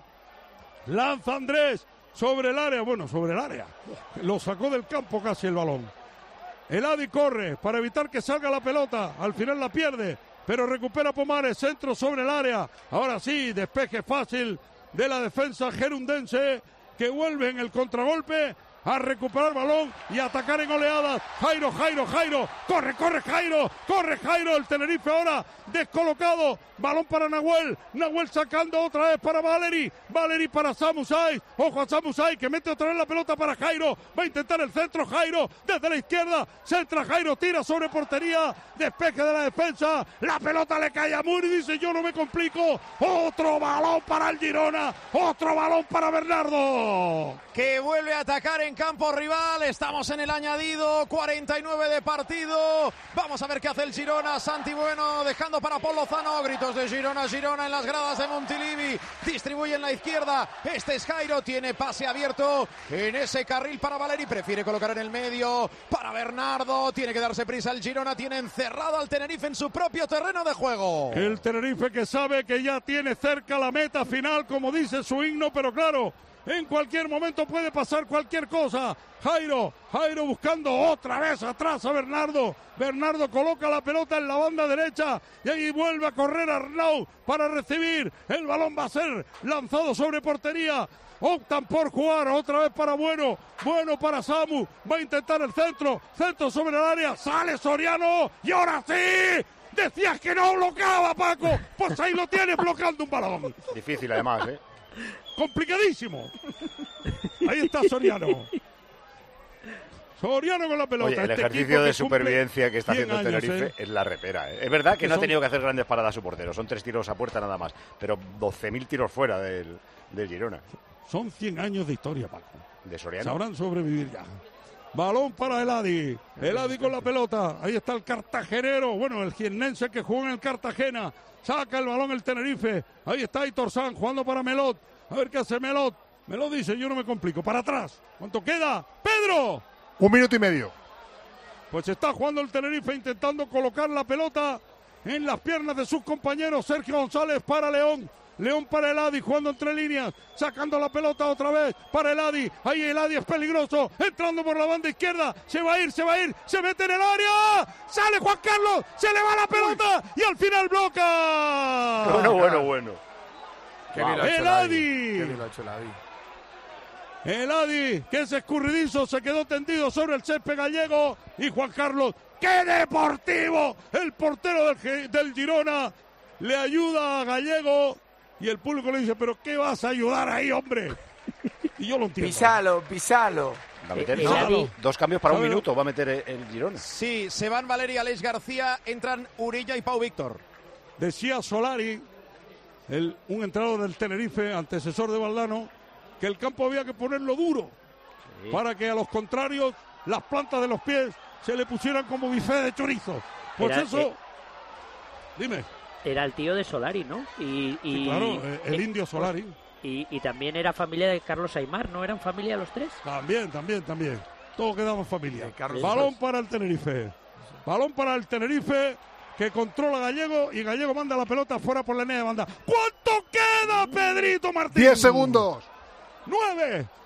Lanza Andrés sobre el área, bueno, sobre el área. Lo sacó del campo casi el balón. El Adi corre para evitar que salga la pelota. Al final la pierde, pero recupera Pomares, centro sobre el área. Ahora sí, despeje fácil de la defensa gerundense que vuelve en el contragolpe a recuperar balón y a atacar en oleadas. Jairo, Jairo, Jairo, corre, corre Jairo, corre Jairo, el Tenerife ahora descolocado, balón para Nahuel, Nahuel sacando otra vez para Valeri, Valeri para Samu Saiz, ojo a Samu Saiz que mete otra vez la pelota para Jairo, va a intentar el centro Jairo, desde la izquierda, centra Jairo, tira sobre portería, despeje de la defensa, la pelota le cae a Muri, dice yo no me complico, otro balón para el Girona, otro balón para Bernardo. Que vuelve a atacar en campo rival. Estamos en el añadido cuarenta y nueve de partido. Vamos a ver qué hace el Girona. Santi Bueno dejando para Paul Lozano. Gritos de Girona, Girona en las gradas de Montilivi. Distribuye en la izquierda. Este es Jairo. Tiene pase abierto en ese carril para Valeri. Prefiere colocar en el medio para Bernardo. Tiene que darse prisa el Girona. Tiene encerrado al Tenerife en su propio terreno de juego. El Tenerife que sabe que ya tiene cerca la meta final, como dice su himno, pero claro, en cualquier momento puede pasar cualquier cosa. Jairo, Jairo buscando otra vez atrás a Bernardo. Bernardo coloca la pelota en la banda derecha y ahí vuelve a correr Arnau para recibir. El balón va a ser lanzado sobre portería. Optan por jugar otra vez para Bueno. Bueno para Samu. Va a intentar el centro. Centro sobre el área. Sale Soriano. Y ahora sí. Decías que no bloqueaba, Paco. Pues ahí lo tienes bloqueando un balón. Difícil además, ¿eh? Complicadísimo. Ahí está Soriano. Soriano con la pelota. Oye, el este ejercicio de que supervivencia que está cien haciendo el años, Tenerife ¿eh? es la repera. ¿eh? Es verdad que, Que no ha son- tenido que hacer grandes paradas a su portero. Son tres tiros a puerta nada más. Pero doce mil tiros fuera del, del Girona. Son cien años de historia, Paco. De Soriano. Sabrán sobrevivir ya. Balón para el Adi. El Adi con la pelota. Ahí está el cartagenero. Bueno, el jiennense que juega en el Cartagena. Saca el balón el Tenerife. Ahí está Aitor San jugando para Melot. A ver qué hace Melot. Melot dice, yo no me complico. Para atrás. ¿Cuánto queda? ¡Pedro! Un minuto y medio. Pues está jugando el Tenerife intentando colocar la pelota en las piernas de sus compañeros. Sergio González para León. León para el Adi, jugando entre líneas, sacando la pelota otra vez para el Adi. Ahí el Adi es peligroso, entrando por la banda izquierda. Se va a ir, se va a ir, se mete en el área. Sale Juan Carlos, se le va la pelota y al final bloca. Bueno, bueno, bueno. Qué bien lo ha hecho El el Adi. Adi. Qué bien lo ha hecho el Adi. El Adi, que es escurridizo, se quedó tendido sobre el césped gallego. Y Juan Carlos, ¡qué deportivo! El portero del, Ge- del Girona le ayuda a Gallego. Y el público le dice, ¿pero qué vas a ayudar ahí, hombre? Y yo lo entiendo. Pisalo, pisalo. Va a meter Eh, dos, Adi. dos cambios para un ¿Sabe? minuto. Va a meter el, el Girona. Sí, se van Valeri y Aleix García, entran Urilla y Pau Víctor. Decía Solari, el, un entrenador del Tenerife, antecesor de Valdano, que el campo había que ponerlo duro Sí. para que a los contrarios las plantas de los pies se le pusieran como bife de chorizo. Pues Era- eso... eh, Dime. Era el tío de Solari, ¿no? Y, y- Sí, claro, eh, el indio Solari. Y, y también era familia de Carlos Aimar, ¿no eran familia los tres? También, también, también. Todos quedamos familia. Carlos Balón Aimar. para el Tenerife. Balón para el Tenerife, que controla Gallego y Gallego manda la pelota fuera por la línea de banda. ¿Cuánto queda, Pedrito Martín? Diez segundos. Nueve,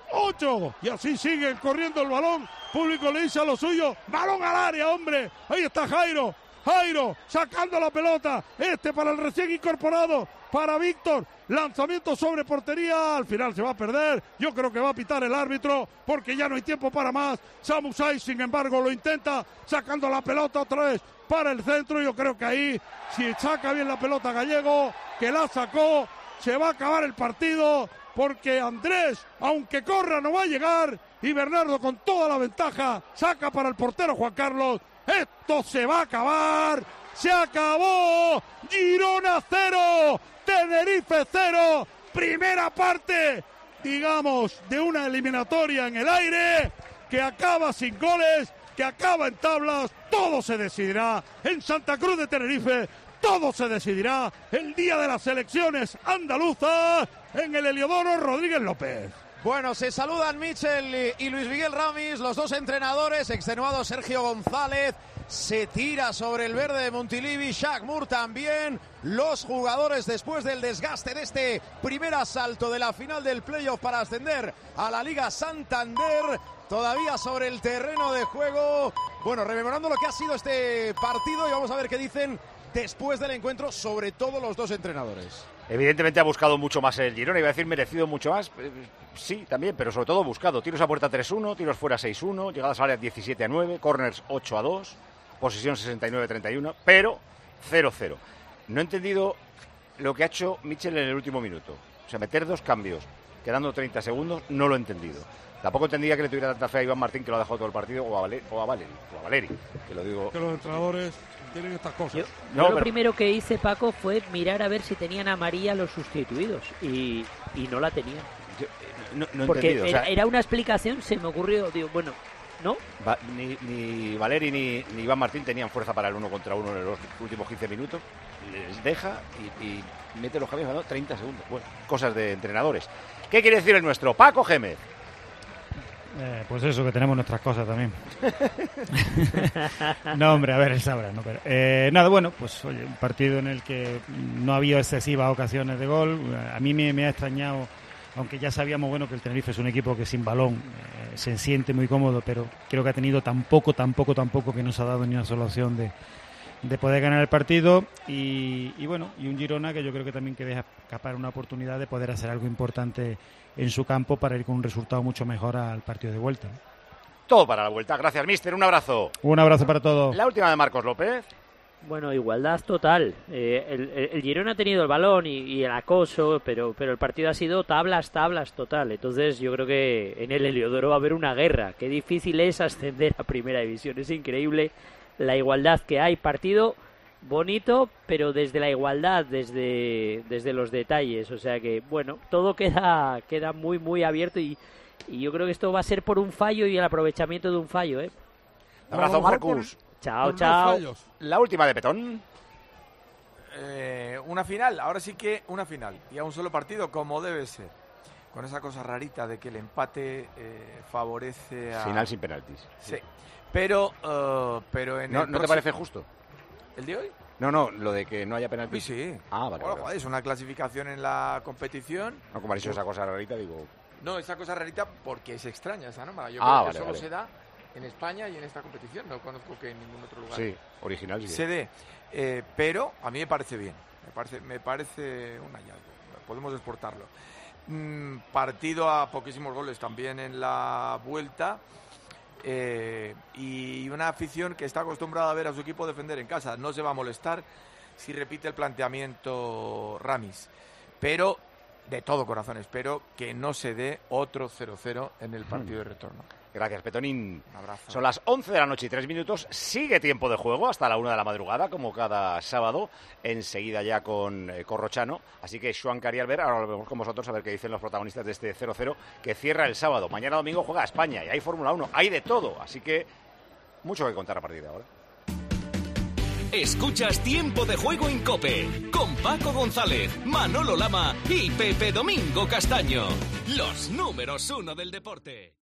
ocho. Y así siguen corriendo el balón. Público le dice a lo suyo, balón al área, hombre. Ahí está Jairo. Jairo sacando la pelota. Este para el recién incorporado. Para Víctor. Lanzamiento sobre portería. Al final se va a perder. Yo creo que va a pitar el árbitro porque ya no hay tiempo para más. Samusai, sin embargo, lo intenta. Sacando la pelota otra vez para el centro. Yo creo que ahí, si saca bien la pelota Gallego, que la sacó, se va a acabar el partido. Porque Andrés, aunque corra, no va a llegar. Y Bernardo, con toda la ventaja, saca para el portero Juan Carlos. Esto se va a acabar. Se acabó. Girona cero. Tenerife cero. Primera parte, digamos, de una eliminatoria en el aire que acaba sin goles, que acaba en tablas. Todo se decidirá en Santa Cruz de Tenerife. Todo se decidirá el día de las elecciones andaluzas en el Heliodoro Rodríguez López. Bueno, se saludan Michel y Luis Miguel Ramis, los dos entrenadores. Extenuado Sergio González, se tira sobre el verde de Montilivi. Shaq Moore también. Los jugadores, después del desgaste de este primer asalto de la final del playoff para ascender a la Liga Santander, todavía sobre el terreno de juego. Bueno, rememorando lo que ha sido este partido, y vamos a ver qué dicen después del encuentro, sobre todo los dos entrenadores. Evidentemente ha buscado mucho más el Girona, iba a decir merecido mucho más, sí, también, pero sobre todo buscado. Tiros a puerta tres uno, tiros fuera seis uno, llegadas a área diecisiete a nueve, corners ocho a dos, posesión sesenta y nueve a treinta y uno, pero cero cero. No he entendido lo que ha hecho Michel en el último minuto. O sea, meter dos cambios, quedando treinta segundos, no lo he entendido. Tampoco entendía que le tuviera tanta fe a Iván Martín, que lo ha dejado todo el partido, o a, Valer, o a, Valeri, o a Valeri, que lo digo. Que los entrenadores tienen estas cosas. Yo, no, yo lo pero... primero que hice, Paco, fue mirar a ver si tenían a María los sustituidos, y, y no la tenían. Yo, no, no he Porque entendido. era, O sea, era una explicación, se me ocurrió, digo, bueno, ¿no? Va, ni, ni Valeri ni, ni Iván Martín tenían fuerza para el uno contra uno en los últimos quince minutos. Les deja y, y mete los cambios, ¿no? treinta segundos. Bueno, cosas de entrenadores. ¿Qué quiere decir el nuestro? Paco Gémez. Eh, pues eso, que tenemos nuestras cosas también. No, hombre, a ver, él sabrá. ¿no? Pero, eh, nada, bueno, pues oye, un partido en el que no ha habido excesivas ocasiones de gol. A mí me, me ha extrañado, aunque ya sabíamos bueno que el Tenerife es un equipo que sin balón eh, se siente muy cómodo, pero creo que ha tenido tan poco, tan poco, tan poco que no se ha dado ni una sola opción de, de poder ganar el partido. Y, y bueno, y un Girona que yo creo que también que deja escapar una oportunidad de poder hacer algo importante en su campo para ir con un resultado mucho mejor al partido de vuelta. Todo para la vuelta. Gracias, míster. Un abrazo. Un abrazo para todos. La última de Marcos López. Bueno, igualdad total. Eh, el, el, el Girona ha tenido el balón y, y el acoso, pero, pero el partido ha sido tablas, tablas total. Entonces yo creo que en el Heliodoro va a haber una guerra. Qué difícil es ascender a Primera División. Es increíble la igualdad que hay. Partido bonito, pero desde la igualdad, desde, desde los detalles. O sea que, bueno, todo queda, queda muy, muy abierto y, y yo creo que esto va a ser por un fallo y el aprovechamiento de un fallo, ¿eh? Un abrazo, Marcus. Chao, chao. La última de Petón. Eh, una final, ahora sí que una final. Y a un solo partido, como debe ser. Con esa cosa rarita de que el empate eh, favorece a... Final sin penaltis. Sí. Pero, uh, pero en ¿No, el ¿no te parece justo? ¿El de hoy? No, no, lo de que no haya penaltis. Sí, sí. Ah, vale. Bueno, vale. joder, es una clasificación en la competición. No, como ha dicho esa cosa rarita, digo... No, esa cosa rarita porque es extraña esa nómada. Yo ah, creo que vale, solo vale. se da en España y en esta competición. No conozco que en ningún otro lugar Sí, original sí. se dé. Eh, pero a mí me parece bien. Me parece, me parece un hallazgo. Podemos exportarlo. Mm, partido a poquísimos goles también en la vuelta. Eh, y una afición que está acostumbrada a ver a su equipo defender en casa. No se va a molestar si repite el planteamiento Ramis. Pero, de todo corazón, espero que no se dé otro cero cero en el partido de retorno. Gracias, Petonín. Un abrazo. Son las once de la noche y tres minutos. Sigue tiempo de juego hasta la una de la madrugada, como cada sábado. Enseguida ya con eh, Corrochano. Así que, Joan Carialber, ahora lo vemos con vosotros a ver qué dicen los protagonistas de este cero cero que cierra el sábado. Mañana domingo juega España y hay Fórmula uno. Hay de todo. Así que, mucho que contar a partir de ahora. Escuchas Tiempo de Juego en COPE con Paco González, Manolo Lama y Pepe Domingo Castaño. Los números uno del deporte.